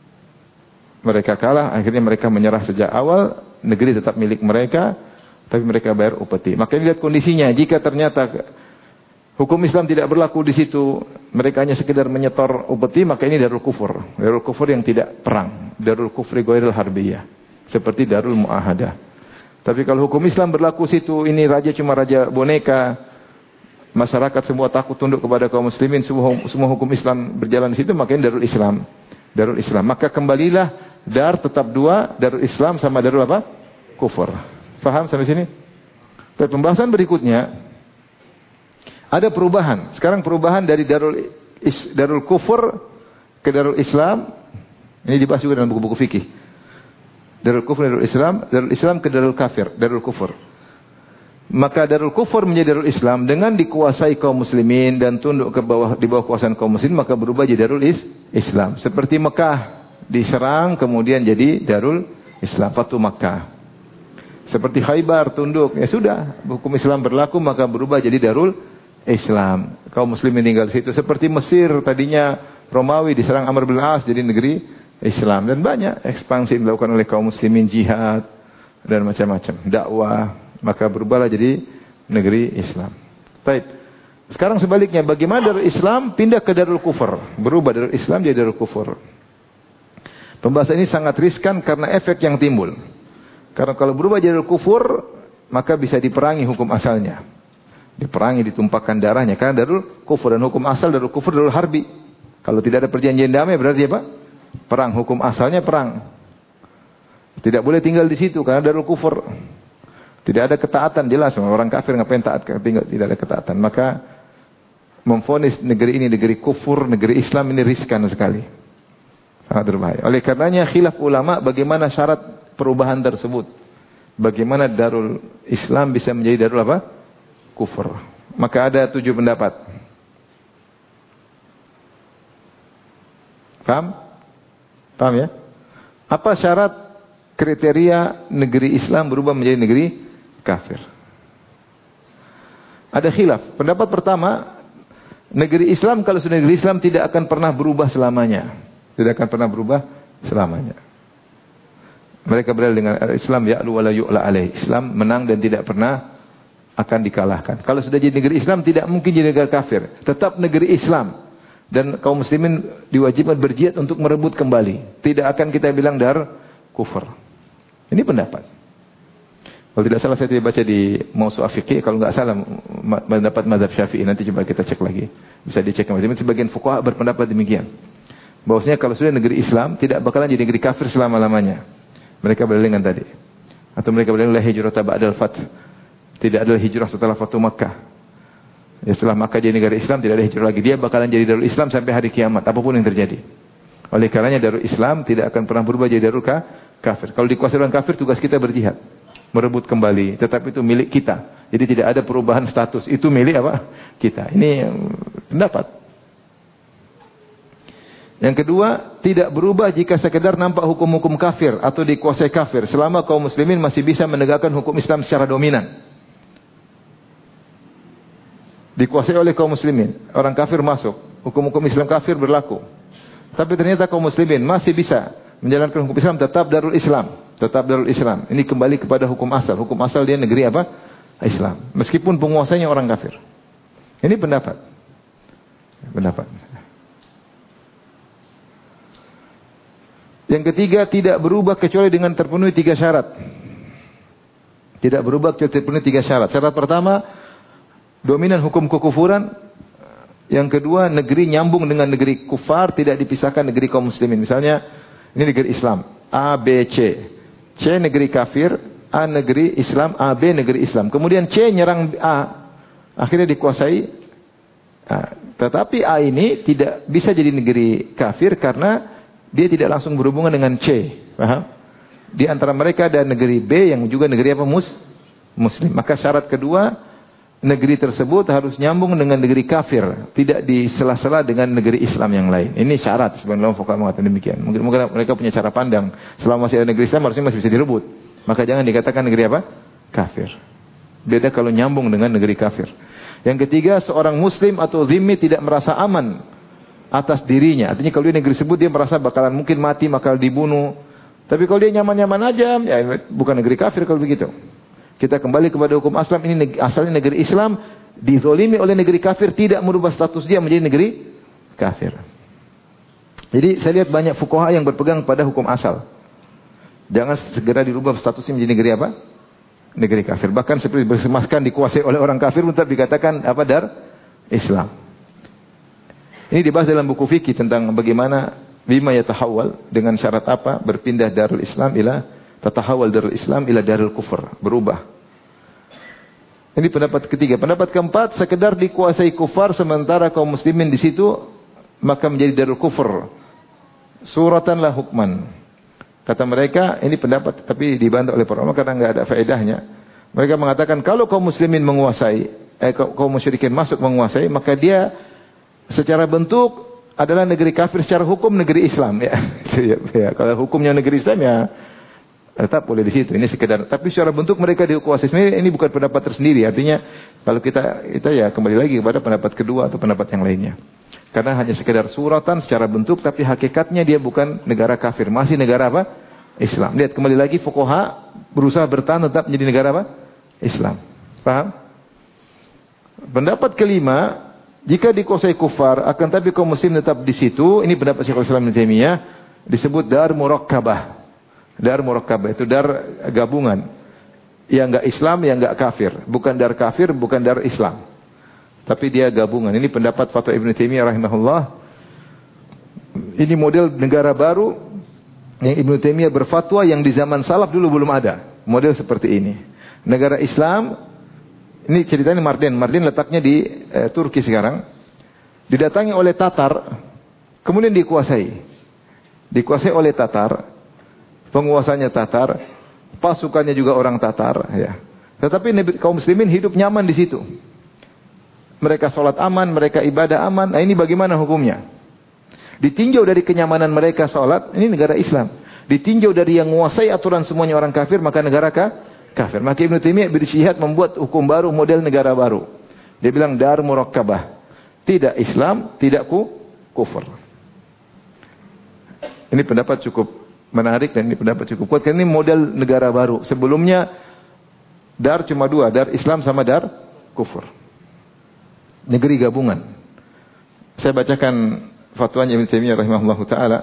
mereka kalah, akhirnya mereka menyerah sejak awal, negeri tetap milik mereka, tapi mereka bayar upeti. Maka lihat kondisinya, jika ternyata hukum Islam tidak berlaku di situ, mereka hanya sekedar menyetor upeti, maka ini Darul Kufur. Darul Kufur yang tidak perang. Darul Kufri Ghairul Harbiyah. Seperti Darul Muahadah. Tapi kalau hukum Islam berlaku situ, ini raja cuma raja boneka, masyarakat semua takut tunduk kepada kaum muslimin, semua, semua hukum Islam berjalan di situ, maka ini Darul Islam. Darul Islam. Maka kembalilah dar tetap dua, Darul Islam sama Darul apa? Kufur. Faham sampai sini? Tapi pembahasan berikutnya ada perubahan. Sekarang perubahan dari Darul Is, Darul Kufur ke Darul Islam. Ini dibahas juga dalam buku-buku fikih. Darul Kufur, Darul Islam, Darul Islam ke Darul Kafir, Darul Kufur. Maka Darul Kufur menjadi Darul Islam dengan dikuasai kaum muslimin dan tunduk ke bawah di bawah kekuasaan kaum muslimin, maka berubah jadi Darul Is, Islam. Seperti Mekah diserang kemudian jadi Darul Islam, Fatu Mekah. Seperti Khaybar tunduk, ya sudah, hukum Islam berlaku maka berubah jadi Darul Islam. Kaum muslimin tinggal di situ. Seperti Mesir tadinya Romawi diserang Amr bin As jadi negeri Islam, dan banyak ekspansi dilakukan oleh kaum muslimin, jihad dan macam-macam, dakwah, maka berubahlah jadi negeri Islam. Baik. Sekarang sebaliknya, bagaimana Darul Islam pindah ke Darul Kufur? Berubah Darul Islam jadi Darul Kufur. Pembahasan ini sangat riskan karena efek yang timbul. Karena kalau berubah jadi Darul Kufur, maka bisa diperangi hukum asalnya. Diperangi, ditumpahkan darahnya. Karena Darul Kufur, dan hukum asal Darul Kufur Darul Harbi. Kalau tidak ada perjanjian damai berarti apa? Perang. Hukum asalnya perang. Tidak boleh tinggal di situ karena Darul Kufur. Tidak ada ketaatan, jelas orang kafir ngapain taat, tidak ada ketaatan. Maka memvonis negeri ini negeri kufur, negeri Islam ini riskan sekali. Sangat berbahaya. Oleh karenanya khilaf ulama bagaimana syarat perubahan tersebut. Bagaimana Darul Islam bisa menjadi Darul apa? Kufur. Maka ada tujuh pendapat. Paham? Paham ya? Apa syarat kriteria negeri Islam berubah menjadi negeri kafir? Ada khilaf. Pendapat pertama, negeri Islam kalau sudah negeri Islam tidak akan pernah berubah selamanya. Tidak akan pernah berubah selamanya. Mereka berdalil dengan Islam ya'lu wa la yu'la alaih. Islam menang dan tidak pernah akan dikalahkan. Kalau sudah jadi negeri Islam tidak mungkin jadi negara kafir. Tetap negeri Islam. Dan kaum muslimin diwajibkan berjihad untuk merebut kembali. Tidak akan kita bilang dar kufur. Ini pendapat. Kalau tidak salah saya tidak baca di Mausu'ah Fiqih, kalau enggak salah pendapat mazhab Syafi'i, nanti coba kita cek lagi. Bisa dicek kembali. Sebagian fuqaha berpendapat demikian. Bahwasanya kalau sudah negeri Islam tidak bakalan jadi negeri kafir selama-lamanya. Mereka berdalil dengan tadi. Atau mereka berdalil la hijrata ba'dal fath. Tidak ada hijrah setelah Fatu Makkah. Ya, setelah Makkah jadi negara Islam tidak ada hijrah lagi. Dia bakalan jadi Darul Islam sampai hari kiamat, apapun yang terjadi. Oleh karenanya Darul Islam tidak akan pernah berubah jadi Darul kafir. Kalau dikuasai orang kafir, tugas kita berjihad, merebut kembali. Tetapi itu milik kita. Jadi tidak ada perubahan status. Itu milik apa? Kita. Ini pendapat. Yang kedua, tidak berubah jika sekedar nampak hukum-hukum kafir atau dikuasai kafir, selama kaum muslimin masih bisa menegakkan hukum Islam secara dominan. Dikuasai oleh kaum muslimin, orang kafir masuk, hukum-hukum Islam kafir berlaku. Tapi ternyata kaum muslimin masih bisa menjalankan hukum Islam, tetap Darul Islam, tetap Darul Islam. Ini kembali kepada hukum asal. Hukum asal dia negeri apa? Islam. Meskipun penguasanya orang kafir. Ini pendapat. Pendapat. Yang ketiga, tidak berubah kecuali dengan terpenuhi tiga syarat. Tidak berubah kecuali terpenuhi tiga syarat. Syarat pertama, dominan hukum kekufuran. Yang kedua, negeri nyambung dengan negeri kufar, tidak dipisahkan negeri kaum muslimin. Misalnya, ini negeri Islam, A, B, C. C negeri kafir, A negeri Islam, A, B negeri Islam. Kemudian C nyerang A, akhirnya dikuasai A. Tetapi A ini tidak bisa jadi negeri kafir karena dia tidak langsung berhubungan dengan C. Paham? Di antara mereka ada negeri B yang juga negeri apa? Mus, Muslim. Maka syarat kedua, negeri tersebut harus nyambung dengan negeri kafir, tidak disela-sela dengan negeri Islam yang lain. Ini syarat. Sebenarnya fuqaha mengatakan demikian. Mungkin, mungkin mereka punya cara pandang. Selama masih ada negeri Islam harusnya masih bisa direbut. Maka jangan dikatakan negeri apa? Kafir. Beda kalau nyambung dengan negeri kafir. Yang ketiga, seorang muslim atau zimmi tidak merasa aman atas dirinya. Artinya kalau dia negeri tersebut dia merasa bakalan mungkin mati, bakal dibunuh. Tapi kalau dia nyaman-nyaman aja, ya bukan negeri kafir kalau begitu. Kita kembali kepada hukum asal. Ini negeri, asalnya negeri Islam, dizolimi oleh negeri kafir, tidak merubah status dia menjadi negeri kafir. Jadi saya lihat banyak fuqaha yang berpegang pada hukum asal. Jangan segera dirubah statusnya menjadi negeri apa? Negeri kafir. Bahkan seperti bersemaskan dikuasai oleh orang kafir, tetap dikatakan apa? Dar Islam. Ini dibahas dalam buku fikih tentang bagaimana bima yatahawwal, dengan syarat apa berpindah Darul Islam ila tatahawwal Darul Islam ila Darul Kufur, berubah. Ini pendapat ketiga. Pendapat keempat, sekedar dikuasai kufar sementara kaum muslimin di situ, maka menjadi Darul Kufur. Suratan la hukman. Kata mereka, ini pendapat tapi dibantah oleh para ulama karena enggak ada faedahnya. Mereka mengatakan kalau kaum muslimin menguasai, eh kaum musyrikin masuk menguasai, maka dia secara bentuk adalah negeri kafir, secara hukum negeri Islam. Ya, ya, kalau hukumnya negeri Islam ya tetap boleh di situ. Ini sekedar. Tapi secara bentuk mereka dikuasai sendiri. Ini bukan pendapat tersendiri. Artinya kalau kita kita ya kembali lagi kepada pendapat kedua atau pendapat yang lainnya. Karena hanya sekedar suratan secara bentuk, tapi hakikatnya dia bukan negara kafir, masih negara apa? Islam. Lihat kembali lagi fuqaha berusaha bertahan tetap menjadi negara apa? Islam. Paham? Pendapat kelima, jika dikuasai kufar, akan tapi kaum muslim tetap di situ. Ini pendapat Syekhul Islam Ibnu Taimiyah, disebut dar murakkabah. Dar murakkabah itu dar gabungan. Yang enggak Islam, yang enggak kafir. Bukan dar kafir, bukan dar Islam. Tapi dia gabungan. Ini pendapat fatwa Ibnu Taimiyah rahimahullah. Ini model negara baru yang Ibnu Taimiyah berfatwa yang di zaman salaf dulu belum ada. Model seperti ini. Negara Islam, ini ceritanya Mardin. Mardin letaknya di eh, Turki sekarang. Didatangi oleh Tatar, kemudian dikuasai. Dikuasai oleh Tatar, penguasanya Tatar, pasukannya juga orang Tatar. Ya. Tetapi kaum muslimin hidup nyaman di situ. Mereka sholat aman, mereka ibadah aman. Nah ini bagaimana hukumnya? Ditinjau dari kenyamanan mereka sholat, ini negara Islam. Ditinjau dari yang menguasai aturan semuanya orang kafir, maka negara ka? kafir. Maka Ibnu Taimiyah berijtihad membuat hukum baru, model negara baru. Dia bilang dar murakkabah. Tidak Islam, tidak ku, kufur. Ini pendapat cukup menarik dan ini pendapat cukup kuat. Karena ini model negara baru. Sebelumnya dar cuma dua, dar Islam sama dar kufur. Negeri gabungan. Saya bacakan fatwanya Ibnu Taimiyah rahimahullahu taala.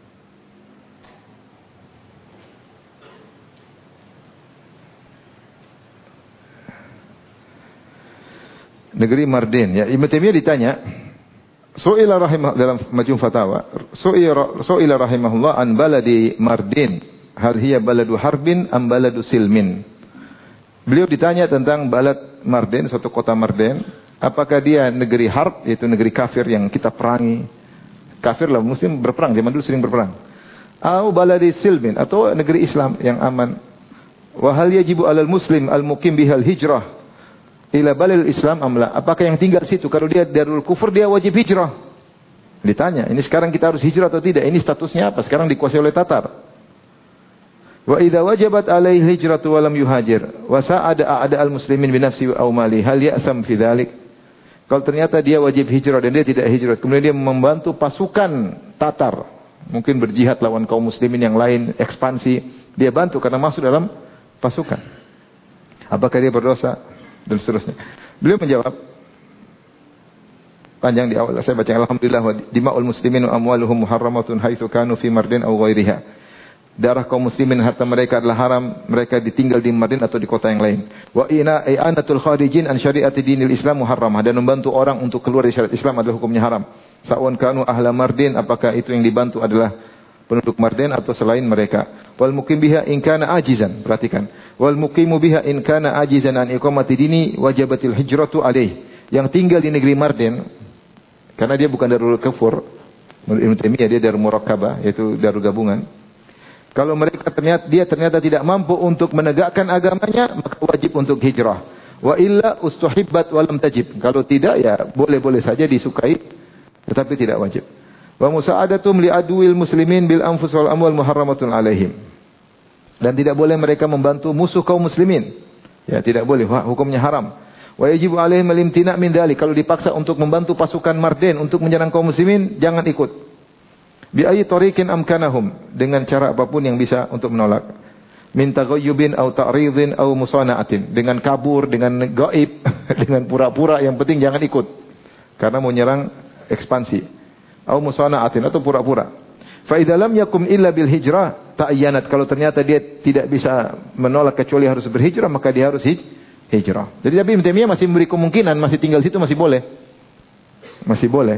Negeri Mardin. Ya, Ibnu Taimiyah ditanya, Su'ila rahimah dalam Majmu' Fatawa, Su'ila Su'ila rahimahullah an baladi Mardin, hal hiya baladu harbin am baladu silmin. Beliau ditanya tentang balad Mardin, suatu kota Mardin, apakah dia negeri harb, yaitu negeri kafir yang kita perangi. Kafir lah, muslim berperang, zaman dulu sering berperang. Atau baladi silmin, atau negeri Islam yang aman. Wa hal yajibu alal muslim al-muqim bihal hijrah ila balil Islam amla. Apakah yang tinggal situ kalau dia darul kufur dia wajib hijrah? Ditanya, ini sekarang kita harus hijrah atau tidak? Ini statusnya apa? Sekarang dikuasai oleh Tatar. Wa idza wajabat alaihi hijratu wa lam yuhajir wa sa'ada a'da al-muslimin bi nafsi aw mali hal ya'tham fi dzalik? Kalau ternyata dia wajib hijrah dan dia tidak hijrah, kemudian dia membantu pasukan Tatar, mungkin berjihad lawan kaum muslimin yang lain, ekspansi, dia bantu karena masuk dalam pasukan. Apakah dia berdosa? Dan seterusnya. Beliau menjawab, panjang di awal saya baca, alhamdulillah wa dima'ul muslimin wa amwaluhum muharramatun haitsu kanu fi Mardin aw ghairiha. Darah kaum muslimin, harta mereka adalah haram, mereka ditinggal di Mardin atau di kota yang lain. Wa ina i'anatul kharijin an syariati dinil Islam muharramah, dan membantu orang untuk keluar dari syariat Islam adalah hukumnya haram. Sa'wan kanu ahla Mardin, apakah itu yang dibantu adalah penduduk Mardin atau selain mereka. Wal muqim biha in kana ajizan, perhatikan. Wal muqimu biha in kana ajizan an iqamati dini wajabatil hijratu alaih. Yang tinggal di negeri Mardin, karena dia bukan darul kufur, menurut Ibnu Taimiyah dia darul murakkabah, yaitu darul gabungan. Kalau mereka ternyata dia ternyata tidak mampu untuk menegakkan agamanya, maka wajib untuk hijrah. Wa illa ustuhibbat wa lam tajib. Kalau tidak ya boleh-boleh saja disukai, tetapi tidak wajib. Wa musa'adatum li aduwil muslimin bil anfus wal amwal muharramatun alaihim. Dan tidak boleh mereka membantu musuh kaum muslimin. Ya, tidak boleh, hukumnya haram. Wa yajibu alaihim al-imtina' min dzalik. Kalau dipaksa untuk membantu pasukan Mardin untuk menyerang kaum muslimin, jangan ikut. Bi ayyi tariqin amkanahum, dengan cara apapun yang bisa untuk menolak. Min taghayyubin aw ta'ridin aw musana'atin, dengan kabur, dengan gaib, dengan pura-pura, yang penting jangan ikut. Karena mau nyerang ekspansi. Aw musana'atin, atau pura-pura. Fa idza lam yakum illa bil hijrah ta'ayyanat, kalau ternyata dia tidak bisa menolak kecuali harus berhijrah, maka dia harus hij hijrah. Jadi tapi Ibnu Taimiyah masih memberi kemungkinan, masih tinggal situ masih boleh. Masih boleh.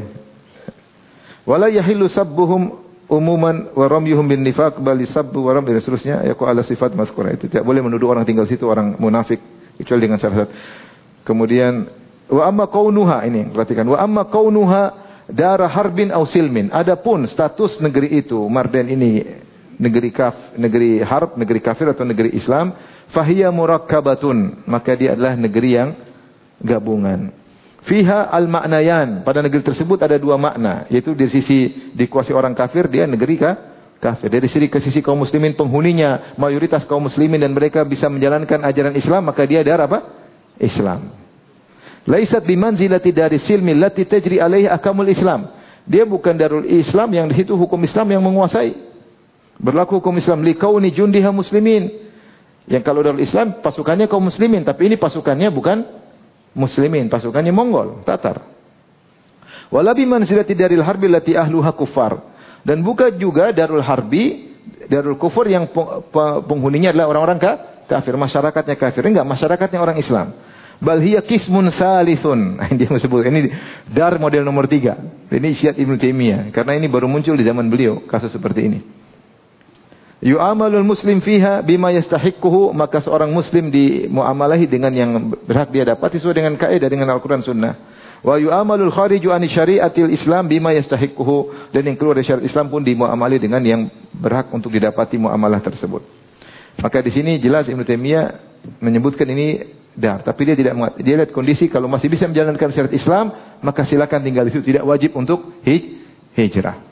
Wala yahillu sabbuhum umuman wa ramyuhum bin nifaq bal sabbu wa ram, dan seterusnya yaqul ala sifat mazkurah. Itu tidak boleh menuduh orang tinggal situ orang munafik kecuali dengan syarat. Kemudian wa amma kaunuha, ini perhatikan, wa amma kaunuha darah harbin aw silmin. Adapun status negeri itu, Mardin ini negeri kaf, negeri harb, negeri kafir atau negeri Islam, fahiya murakkabatun, maka dia adalah negeri yang gabungan. Fiha al-ma'nayan, pada negeri tersebut ada dua makna, yaitu dari sisi dikuasai orang kafir, dia negeri ka? kafir. Dari sisi ke sisi kaum muslimin, penghuninya mayoritas kaum muslimin dan mereka bisa menjalankan ajaran Islam, maka dia darah apa? Islam. Laisat bimanzilati dari silmi lati tajri alaihi ahkamul Islam. Dia bukan darul Islam yang di situ hukum Islam yang menguasai. Berlaku hukum Islam li kauni jundiha muslimin. Yang kalau darul Islam pasukannya kaum muslimin, tapi ini pasukannya bukan muslimin, pasukannya Mongol, Tatar. Wala bimanzilati daril harbi lati ahluha kuffar. Dan bukan juga darul harbi, darul kufur yang penghuninya adalah orang-orang kafir, masyarakatnya kafir. Enggak, masyarakatnya orang Islam. Bal hiya qismun tsalithun. Dia sebut ini dar model nomor tiga. Ini Syekh Ibnu Taimiyah, karena ini baru muncul di zaman beliau kasus seperti ini. Yu'amalul muslim fiha bima yastahiquhu, maka seorang muslim dimuamalahi dengan yang berhak dia dapat sesuai dengan kaidah dengan Al-Qur'an Sunnah. Wa yu'amalul khariju an syari'atil Islam bima yastahiquhu, dan yang keluar dari syariat Islam pun dimuamali dengan yang berhak untuk didapati muamalah tersebut. Maka di sini jelas Ibnu Taimiyah menyebutkan ini dar, tapi dia tidak mengat, dia lihat kondisi kalau masih bisa menjalankan syariat Islam, maka silakan tinggal di situ, tidak wajib untuk hij, hijrah.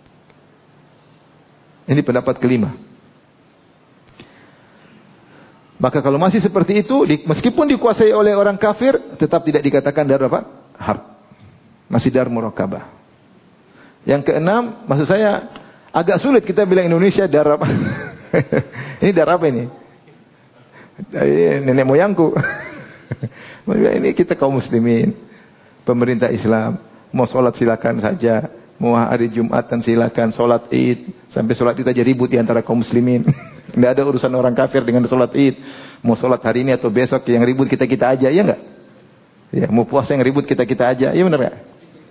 Ini pendapat kelima. Maka kalau masih seperti itu, di, meskipun dikuasai oleh orang kafir, tetap tidak dikatakan dar apa? Harb. Masih dar murakabah. Yang keenam, maksud saya agak sulit kita bilang Indonesia dar apa? Ini dar apa ini? Nenek moyangku. Ini kita kaum muslimin, pemerintah Islam, mau sholat silakan saja. Mau hari Jumatan silakan, sholat Id, sampai sholat Id aja ribut di antara kaum muslimin. Tidak ada urusan orang kafir dengan sholat Id. Mau sholat hari ini atau besok, yang ribut kita-kita aja, ya enggak? Ya, mau puasa yang ribut kita-kita aja, ya benar enggak?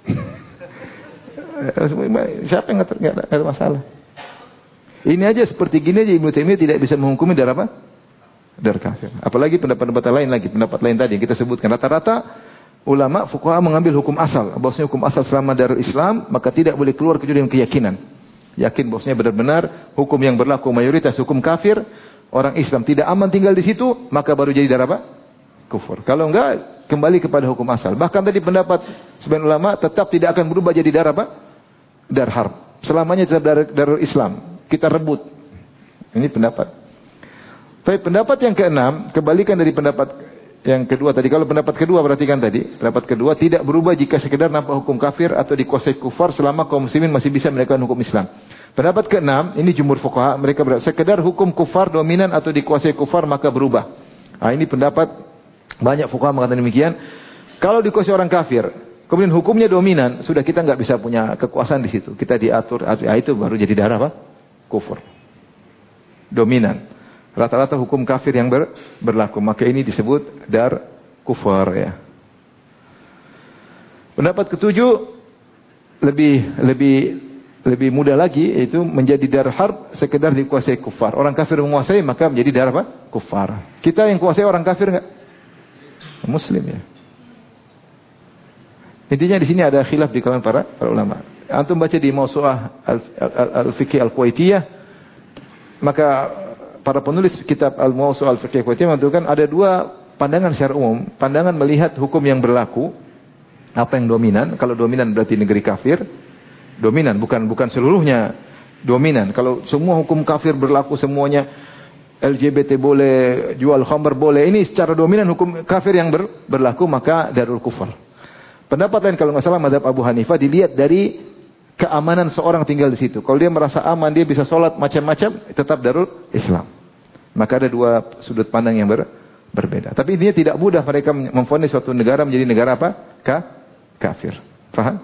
Siapa yang enggak ada, ada masalah? Ini aja seperti gini aja Ibnu Taimiyah tidak bisa menghukumi dar apa? Dar kafir. Apalagi pendapat-pendapat lain lagi, pendapat lain tadi yang kita sebutkan. Rata-rata ulama fuqaha mengambil hukum asal, bahwasanya hukum asal selama darul Islam maka tidak boleh keluar kecuali dengan keyakinan. Yakin bahwasanya benar-benar hukum yang berlaku mayoritas hukum kafir, orang Islam tidak aman tinggal di situ, maka baru jadi dar apa? Kufur. Kalau enggak, kembali kepada hukum asal. Bahkan tadi pendapat sebagian ulama tetap tidak akan berubah jadi dar apa? Dar harb. Selamanya tetap dar, darul Islam. Kita rebut. Ini pendapat. Tapi pendapat yang keenam, kebalikan dari pendapat yang kedua tadi. Kalau pendapat kedua perhatikan tadi, pendapat kedua tidak berubah jika sekedar nampak hukum kafir atau dikuasai kufar selama kaum muslimin masih bisa menegakkan hukum Islam. Pendapat keenam, ini jumhur fuqaha, mereka berkata sekedar hukum kufar dominan atau dikuasai kufar maka berubah. Nah, ini pendapat banyak fuqaha mengatakan demikian. Kalau dikuasai orang kafir, kemudian hukumnya dominan, sudah kita nggak bisa punya kekuasaan di situ. Kita diatur, ya itu baru jadi dar apa? Kufur. Dominan. Rata-rata hukum kafir yang ber, berlaku. Maka ini disebut dar kufar ya. Pendapat ketujuh lebih lebih lebih mudah lagi, yaitu menjadi dar harb sekedar dikuasai kufar. Orang kafir menguasai maka menjadi dar apa? Kufar. Kita yang kuasai orang kafir enggak? Muslim ya. Intinya di sini ada khilaf di kalangan para para ulama. Antum baca di Mawsu'ah Al-Fiqh Al-Kuwaitiyah, maka para penulis kitab Al-Mawsu' Al-Fiqh Al-Kuwaitiyah menentukan ada dua pandangan secara umum. Pandangan melihat hukum yang berlaku, apa yang dominan. Kalau dominan berarti negeri kafir. Dominan, bukan bukan seluruhnya dominan. Kalau semua hukum kafir berlaku semuanya, L G B T boleh, jual khamr boleh, ini secara dominan hukum kafir yang ber, berlaku, maka darul kufar. Pendapat lain kalau nggak salah mazhab Abu Hanifah, dilihat dari keamanan seorang tinggal di situ. Kalau dia merasa aman, dia bisa sholat macam-macam, tetap darul Islam. Maka ada dua sudut pandang yang ber, berbeda. Tapi intinya tidak mudah mereka memvonis suatu negara menjadi negara apa? Ka, kafir. Faham?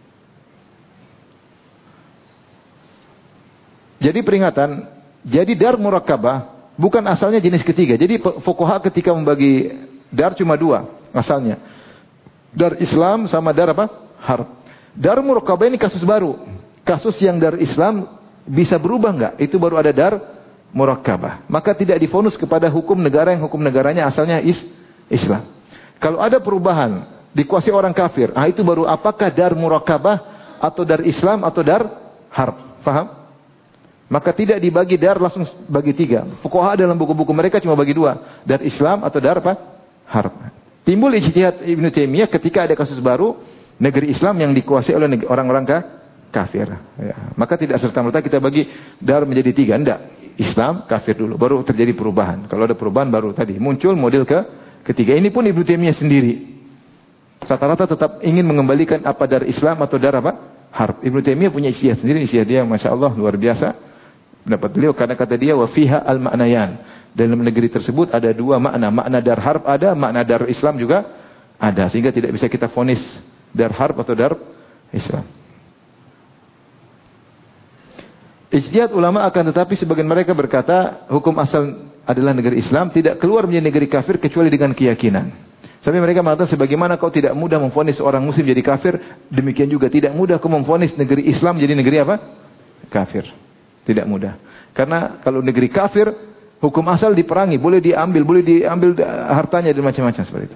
Jadi peringatan, jadi dar murakabah bukan asalnya jenis ketiga. Jadi fuqaha ketika membagi dar cuma dua asalnya. Dar Islam sama dar apa? Harb. Dar murakabah ini kasus baru. Kasus yang dar Islam bisa berubah enggak? Itu baru ada dar murakabah. Maka tidak difonus kepada hukum negara yang hukum negaranya asalnya is Islam. Kalau ada perubahan dikuasai orang kafir, ah itu baru apakah dar murakabah atau dar Islam atau dar harb. Faham? Maka tidak dibagi dar langsung bagi tiga. Fuqaha dalam buku-buku mereka cuma bagi dua. Dar Islam atau dar apa? Harb. Timbul ijtihad Ibnu Taimiyah ketika ada kasus baru negeri Islam yang dikuasai oleh orang-orang kafir. Ya. Maka tidak serta-merta kita bagi dar menjadi tiga. Tidak. Islam, kafir dulu. Baru terjadi perubahan. Kalau ada perubahan baru tadi. Muncul model ke ketiga. Ini pun Ibnu Taimiyah sendiri. Rata-rata tetap ingin mengembalikan apa dar Islam atau dar apa? Harb. Ibnu Taimiyah punya ijtihad sendiri. Ijtihad dia Masya Allah luar biasa. Pendapat beliau karena kata dia wa fiha al-ma'nayan. Dalam negeri tersebut ada dua makna. Makna dar harb ada, makna dar Islam juga ada. Sehingga tidak bisa kita vonis dar harb atau dar Islam. Ijtihad ulama akan tetapi sebagian mereka berkata hukum asal adalah negeri Islam, tidak keluar menjadi negeri kafir kecuali dengan keyakinan. Sampai mereka mengatakan sebagaimana kau tidak mudah memvonis seorang muslim jadi kafir, demikian juga tidak mudah kau memvonis negeri Islam jadi negeri apa? Kafir. Tidak mudah. Karena kalau negeri kafir, hukum asal diperangi, boleh diambil, boleh diambil hartanya dan macam-macam seperti itu.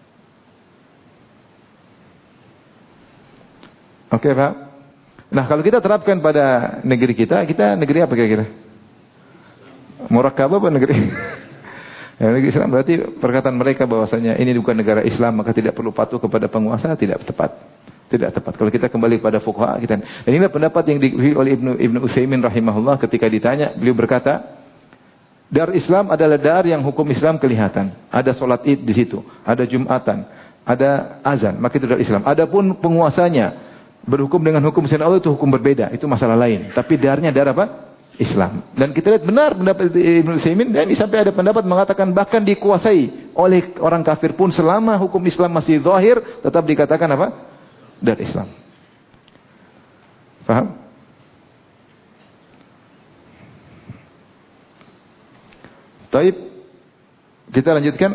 Oke, okay, Pak? Nah, kalau kita terapkan pada negeri kita, kita negeri apa kira-kira? Murakabah apa negeri? Ya, negeri Islam berarti perkataan mereka bahwasanya ini bukan negara Islam, maka tidak perlu patuh kepada penguasa, tidak tepat. Tidak tepat. Kalau kita kembali pada fuqaha kita. Dan inilah pendapat yang dikutip oleh Ibnu Ibnu Utsaimin rahimahullah ketika ditanya, beliau berkata, dar Islam adalah dar yang hukum Islam kelihatan. Ada solat Id di situ, ada Jumatan, ada azan, maka itu dar Islam. Adapun penguasanya berhukum dengan hukum syariat Allah, itu hukum berbeda, itu masalah lain. Tapi darnya dar apa? Islam. Dan kita lihat benar pendapat Ibnu Utsaimin, dan sampai ada pendapat mengatakan bahkan dikuasai oleh orang kafir pun selama hukum Islam masih zahir tetap dikatakan apa? Dar Islam. Paham? Taib, kita lanjutkan.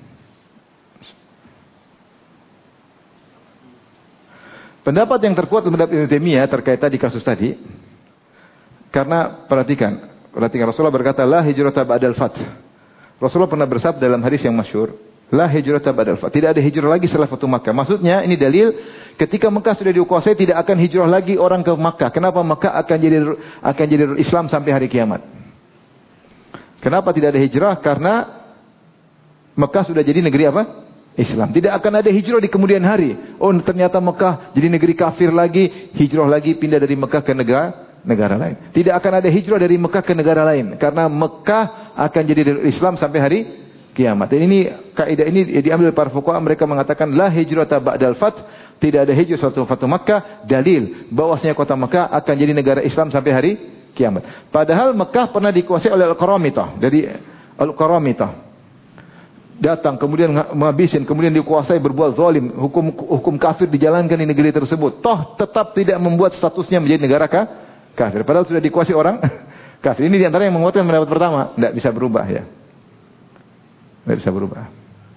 Pendapat yang terkuat pendapat Ibnu Taimiyah terkait tadi kasus tadi, karena perhatikan, perhatikan Rasulullah berkata, la hijrata ba'dal fath. Rasulullah pernah bersabda dalam hadis yang masyhur, la hijrata ba'dal fath. Tidak ada hijrah lagi setelah Fatu Makkah. Maksudnya ini dalil ketika Mekah sudah dikuasai tidak akan hijrah lagi orang ke Makkah. Kenapa? Mekah akan jadi akan jadi Islam sampai hari kiamat. Kenapa tidak ada hijrah? Karena Mekah sudah jadi negeri apa? Islam. Tidak akan ada hijrah di kemudian hari. Oh, ternyata Mekah jadi negeri kafir lagi, hijrah lagi pindah dari Mekah ke negara negara lain. Tidak akan ada hijrah dari Mekah ke negara lain karena Mekah akan jadi Islam sampai hari kiamat. Dan ini kaidah ini diambil para fuqaha, mereka mengatakan la hijrata ba'dal fath, tidak ada hijrah setelah Fatu Makkah, dalil bahwasanya kota Mekah akan jadi negara Islam sampai hari kiamat. Padahal Mekah pernah dikuasai oleh Al-Qaramitah. Jadi Al-Qaramitah datang kemudian menghabisin, kemudian dikuasai, berbuat zalim, hukum hukum kafir dijalankan di negeri tersebut. Toh tetap tidak membuat statusnya menjadi negara kah? kafir. Padahal sudah dikuasai orang kafir. Ini diantara yang menguatkan pendapat pertama, tidak bisa berubah ya. Tidak bisa berubah.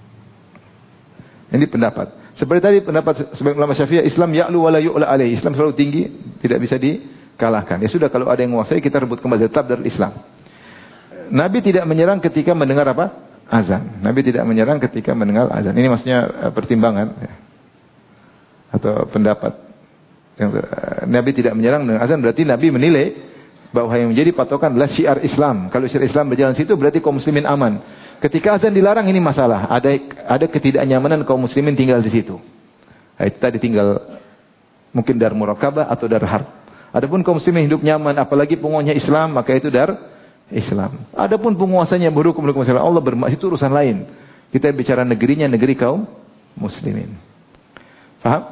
Ini pendapat. Seperti tadi pendapat sebagian ulama Syafi'iyah, Islam ya'lu wa la yu'la alaih. Islam selalu tinggi, tidak bisa dikalahkan. Ya sudah, kalau ada yang menguasai kita rebut kembali, tetap dari Islam. Nabi tidak menyerang ketika mendengar apa? Azan. Nabi tidak menyerang ketika mendengar azan. Ini maksudnya uh, pertimbangan ya. Atau pendapat. Yang, uh, Nabi tidak menyerang dengan azan berarti Nabi menilai bahwa yang menjadi patokan adalah syiar Islam. Kalau syiar Islam berjalan situ berarti kaum muslimin aman. Ketika azan dilarang ini masalah. Ada ada ketidaknyamanan kaum muslimin tinggal di situ. Nah, itu tadi tinggal mungkin dar murakabah atau dar harb. Adapun kaum muslimin hidup nyaman, apalagi penguasanya Islam, maka itu dar Islam. Adapun penguasanya berhukum hukum Islam, Allah bermaksud itu urusan lain. Kita bicara negerinya, negeri kaum muslimin. Faham?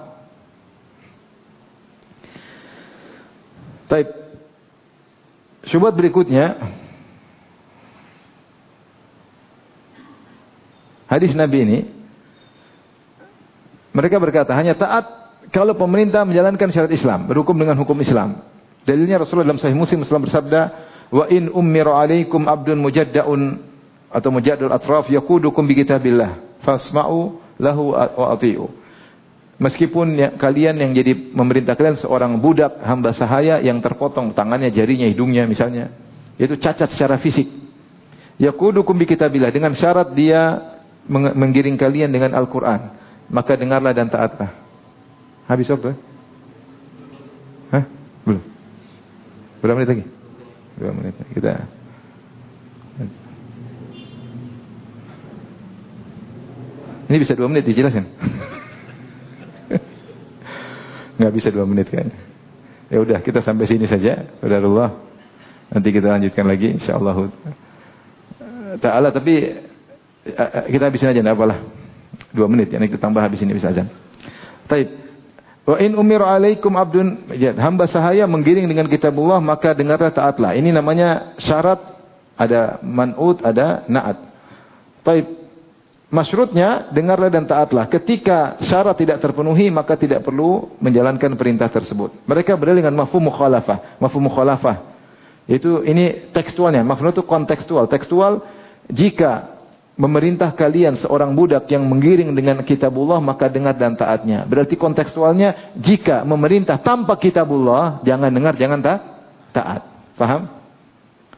Baik. Syubhat berikutnya, hadis Nabi ini, mereka berkata hanya taat kalau pemerintah menjalankan syariat Islam, berhukum dengan hukum Islam. Dalilnya Rasulullah dalam Sahih Muslim bersabda, wa in ummira alaikum abdun mujaddaun atau mujaddul atraf yaqudukum bi kitabillah fasma'u lahu wa ati'u. Meskipun ya, kalian yang jadi memerintah kalian seorang budak hamba sahaya yang terpotong tangannya, jarinya, hidungnya misalnya, yaitu cacat secara fisik. Yaqudukum bi kitabillah, dengan syarat dia menggiring kalian dengan Al-Qur'an, maka dengarlah dan taatlah. Habis waktu? Hah? Belum. Berapa menit lagi? Dua menit kita. Ini bisa dua menit dijelasin? Nggak bisa dua menit kayaknya. Ya udah, kita sampai sini saja. Qadarullah. Nanti kita lanjutkan lagi insyaallah taala, tapi kita habisin aja, enggak apalah. Dua menit ya, kita tambah habis ini bisa azan. Taib. Wa in umir alaikum abdun, hamba sahaya menggiring dengan kitabullah, maka dengarlah taatlah. Ini namanya syarat, ada man'ut, ada na'at. Baik. Masyrutnya dengarlah dan taatlah. Ketika syarat tidak terpenuhi, maka tidak perlu menjalankan perintah tersebut. Mereka berdalil dengan mafhum mukhalafah. Mafhum mukhalafah. Itu ini tekstualnya. Mafhum itu kontekstual. Tekstual, jika memerintah kalian seorang budak yang menggiring dengan kitabullah, maka dengar dan taatnya. Berarti kontekstualnya, jika memerintah tanpa kitabullah, jangan dengar, jangan ta taat. Paham?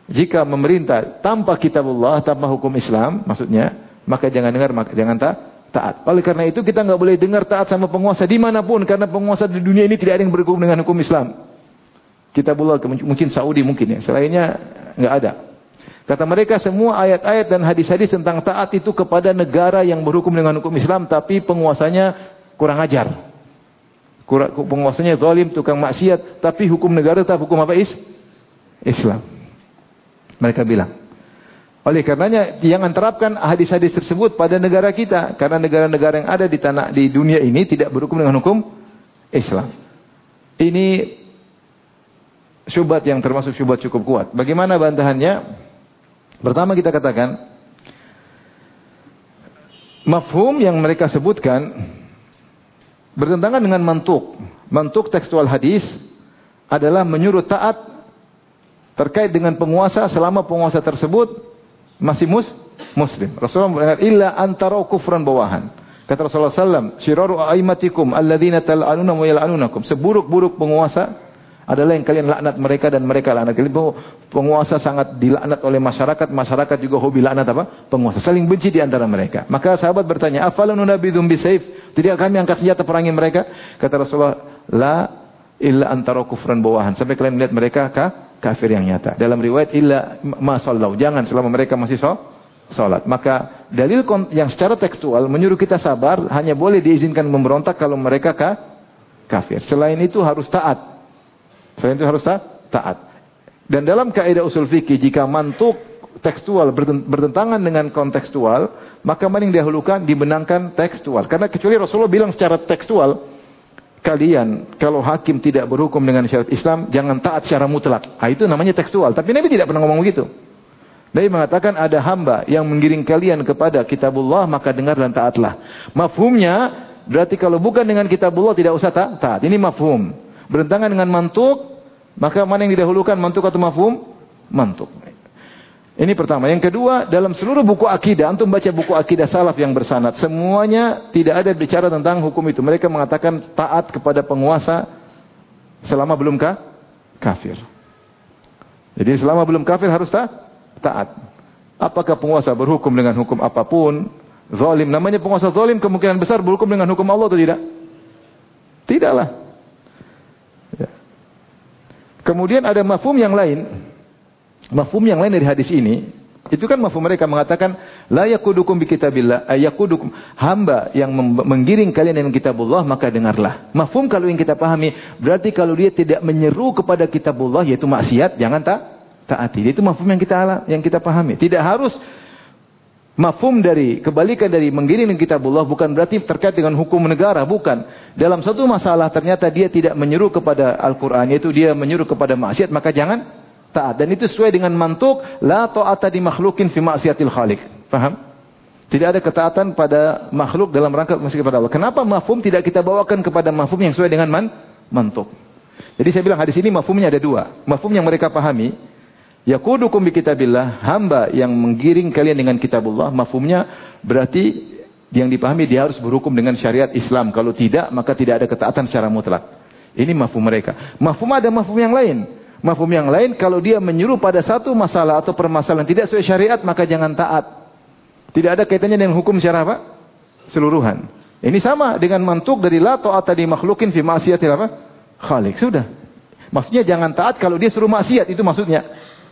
jika memerintah tanpa kitabullah, tanpa hukum Islam, maksudnya, maka jangan dengar, maka jangan ta taat. Oleh karena itu kita nggak boleh dengar taat sama penguasa dimanapun, karena penguasa di dunia ini tidak ada yang berhukum dengan hukum Islam. Kitabullah mungkin Saudi mungkin ya, selainnya nggak ada. Kata mereka semua ayat-ayat dan hadis-hadis tentang taat itu kepada negara yang berhukum dengan hukum Islam, tapi penguasanya kurang ajar. Penguasanya zalim, tukang maksiat, tapi hukum negara tetap hukum apa? Is? Islam. Mereka bilang. Oleh karenanya jangan terapkan hadis-hadis tersebut pada negara kita, karena negara-negara yang ada di tanah di dunia ini tidak berhukum dengan hukum Islam. Ini syubhat yang termasuk syubhat cukup kuat. Bagaimana bantahannya? Pertama kita katakan, mafhum yang mereka sebutkan bertentangan dengan mantuk. Mantuk tekstual hadis adalah menyuruh taat terkait dengan penguasa selama penguasa tersebut masih mus, muslim. Rasulullah mengatakan, illa antara kufran bawahan. Kata Rasulullah sallallahu alaihi wasallam, syiraru aimatikum alladzina tal'anuna wa yal'anunakum. Seburuk-buruk penguasa adalah yang kalian laknat mereka dan mereka laknat kalian. Penguasa sangat dilaknat oleh masyarakat, masyarakat juga hobi laknat apa? Penguasa, saling benci di antara mereka. Maka sahabat bertanya, "Afalan nunabidhum bisayf?" Tidak kami angkat senjata perangi mereka? Kata Rasulullah, "La illa antara kufran bawahan." Sampai kalian melihat mereka ka kafir yang nyata. Dalam riwayat illa ma sallau, jangan selama mereka masih salat. Maka dalil yang secara tekstual menyuruh kita sabar, hanya boleh diizinkan memberontak kalau mereka ka kafir. Selain itu harus taat. Selain itu harus taat. Dan dalam kaidah usul fikih, jika mantuk tekstual bertentangan dengan kontekstual, maka mana yang didahulukan? Dibenangkan tekstual. Karena kecuali Rasulullah bilang secara tekstual, kalian kalau hakim tidak berhukum dengan syariat Islam, jangan taat secara mutlak. Nah, itu namanya tekstual. Tapi Nabi tidak pernah ngomong begitu. Nabi mengatakan ada hamba yang menggiring kalian kepada kitabullah, maka dengar dan taatlah. Mafhumnya berarti kalau bukan dengan kitabullah tidak usah taat. Ini mafhum. Bertentangan dengan mantuk, maka mana yang didahulukan, mantuk atau mafhum? Mantuk. Ini pertama. Yang kedua, dalam seluruh buku akidah, antum baca buku akidah salaf yang bersanad, semuanya tidak ada bicara tentang hukum itu. Mereka mengatakan taat kepada penguasa selama belum ka? kafir. Jadi selama belum kafir harus ta? taat. Apakah penguasa berhukum dengan hukum apapun, zalim, namanya penguasa zalim, kemungkinan besar berhukum dengan hukum Allah atau tidak? Tidaklah. Kemudian ada mafhum yang lain. Mafhum yang lain dari hadis ini, itu kan mafhum mereka mengatakan la yakudukum bi kitabillah, ayakudukum, hamba yang menggiring kalian dengan kitabullah, maka dengarlah. Mafhum kalau yang kita pahami, berarti kalau dia tidak menyeru kepada kitabullah yaitu maksiat, jangan ta taati. Itu mafhum yang kita yang kita pahami. Tidak harus mafhum dari kebalikan dari menggiring dengan kitabullah, bukan berarti terkait dengan hukum negara, bukan. Dalam satu masalah ternyata dia tidak menyeru kepada Al-Qur'an, yaitu dia menyeru kepada maksiat, maka jangan taat. Dan itu sesuai dengan mantuk la ta'ata di makhlukin fi maksiatil khaliq. Paham? Tidak ada ketaatan pada makhluk dalam rangka maksiat kepada Allah. Kenapa mafhum tidak kita bawakan kepada mafhum yang sesuai dengan man mantuk? Jadi saya bilang hadis ini mafhumnya ada dua. Mafhum yang mereka pahami, yakudukum bi kitabillah, hamba yang menggiring kalian dengan kitabullah, mafhumnya berarti yang dipahami dia harus berhukum dengan syariat Islam. Kalau tidak, maka tidak ada ketaatan secara mutlak. Ini mafhum mereka. Mafhum ada mafhum yang lain. Mafhum yang lain, kalau dia menyuruh pada satu masalah atau permasalahan tidak sesuai syariat, maka jangan taat. Tidak ada kaitannya dengan hukum secara apa? Seluruhan. Ini sama dengan mantuk dari la ta'ata di makhlukin fi ma'siyatil apa? Khaliq. Sudah. Maksudnya jangan taat kalau dia suruh maksiat, itu maksudnya.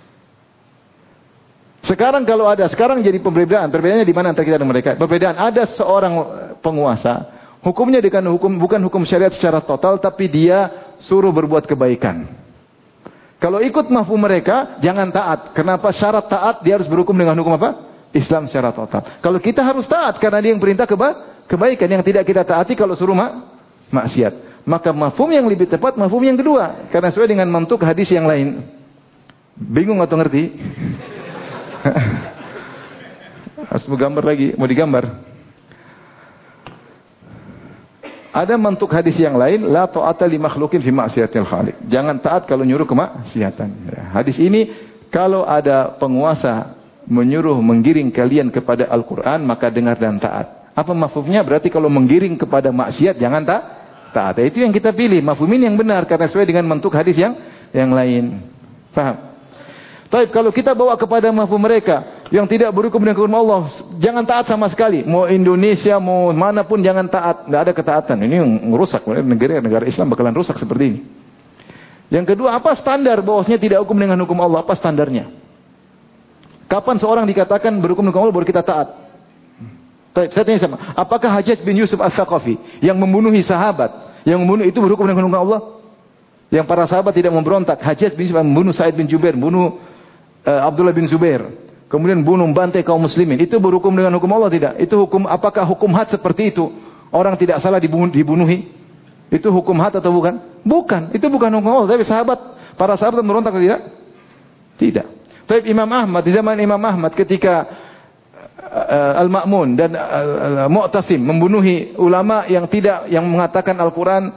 Sekarang kalau ada, sekarang jadi perbedaan. Perbedaannya di mana antara kita dan mereka? Perbedaan, ada seorang penguasa, hukumnya dengan hukum bukan hukum syariat secara total, tapi dia suruh berbuat kebaikan. Kalau ikut mafhum mereka, jangan taat. Kenapa? Syarat taat dia harus berhukum dengan hukum apa? Islam secara total. Kalau kita harus taat karena dia yang perintah keba kebaikan, yang tidak kita taati kalau suruh ma maksiat. Maka mafhum yang lebih tepat mafhum yang kedua, karena sesuai dengan mantuk hadis yang lain. Bingung atau ngerti? Harus mau gambar lagi, mau digambar. Ada mantuk hadis yang lain, la ta'ata li makhlukin fi ma'siyatil khaliq. Jangan taat kalau nyuruh kemaksiatan. Hadis ini, kalau ada penguasa menyuruh menggiring kalian kepada Al-Quran, maka dengar dan taat. Apa mafhumnya? Berarti kalau menggiring kepada maksiat, jangan ta taat. Itu yang kita pilih. Mafhum ini yang benar, karena sesuai dengan mantuk hadis yang yang lain. Paham? Tapi kalau kita bawa kepada mafhum mereka yang tidak berhukum dengan hukum Allah, jangan taat sama sekali. Mau Indonesia, mau manapun jangan taat. Tidak ada ketaatan. Ini merusak. Negara-negara Islam bakalan rusak seperti ini. Yang kedua, apa standar bahwasanya tidak hukum dengan hukum Allah? Apa standarnya? Kapan seorang dikatakan berhukum dengan hukum Allah baru kita taat? Saya tanya sama, apakah Hajjaj bin Yusuf Al-Thaqafi yang membunuhi sahabat, yang membunuh itu berhukum dengan hukum Allah? Yang para sahabat tidak memberontak. Hajjaj bin Yusuf membunuh Sa'id bin Jubair, membunuh uh, Abdullah bin Zubair, kemudian bunuh bantai kaum muslimin. Itu berhukum dengan hukum Allah tidak? Itu hukum, apakah hukum had seperti itu? Orang tidak salah dibunuh, dibunuhi. Itu hukum had atau bukan? Bukan. Itu bukan hukum Allah. Tapi sahabat, para sahabat memberontak atau tidak? Tidak. Tapi Imam Ahmad, di zaman Imam Ahmad ketika uh, Al-Ma'mun dan uh, Mu'tasim membunuhi ulama yang tidak, yang mengatakan Al-Quran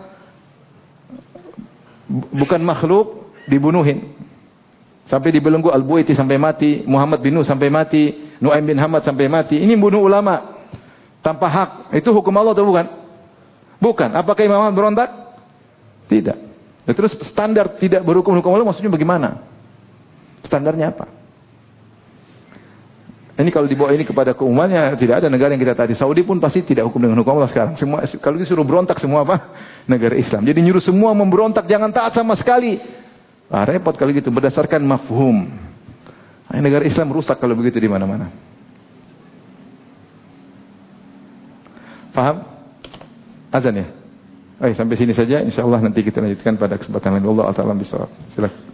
bukan makhluk, dibunuhin. Sampai dibelenggu Al-Buaiti sampai mati, Muhammad bin Nuh sampai mati, Nu'aim bin Hamad sampai mati. Ini bunuh ulama tanpa hak. Itu hukum Allah atau bukan? Bukan. Apakah Imam Ahmad berontak? Tidak. Dan terus standar tidak berhukum hukum Allah maksudnya bagaimana? Standarnya apa? Ini kalau dibawa ini kepada keumumannya, tidak ada negara yang kita tadi. Saudi pun pasti tidak hukum dengan hukum Allah sekarang. Semua, kalau disuruh berontak semua apa? Negara Islam. Jadi nyuruh semua memberontak, jangan taat sama sekali. Ah, repot kalau gitu, berdasarkan mafhum. Nah, negara Islam rusak kalau begitu di mana-mana. Paham? Azan ya? Oke, sampai sini saja. InsyaAllah nanti kita lanjutkan pada kesempatan lain. Wallahu a'lam bishawab. Silakan.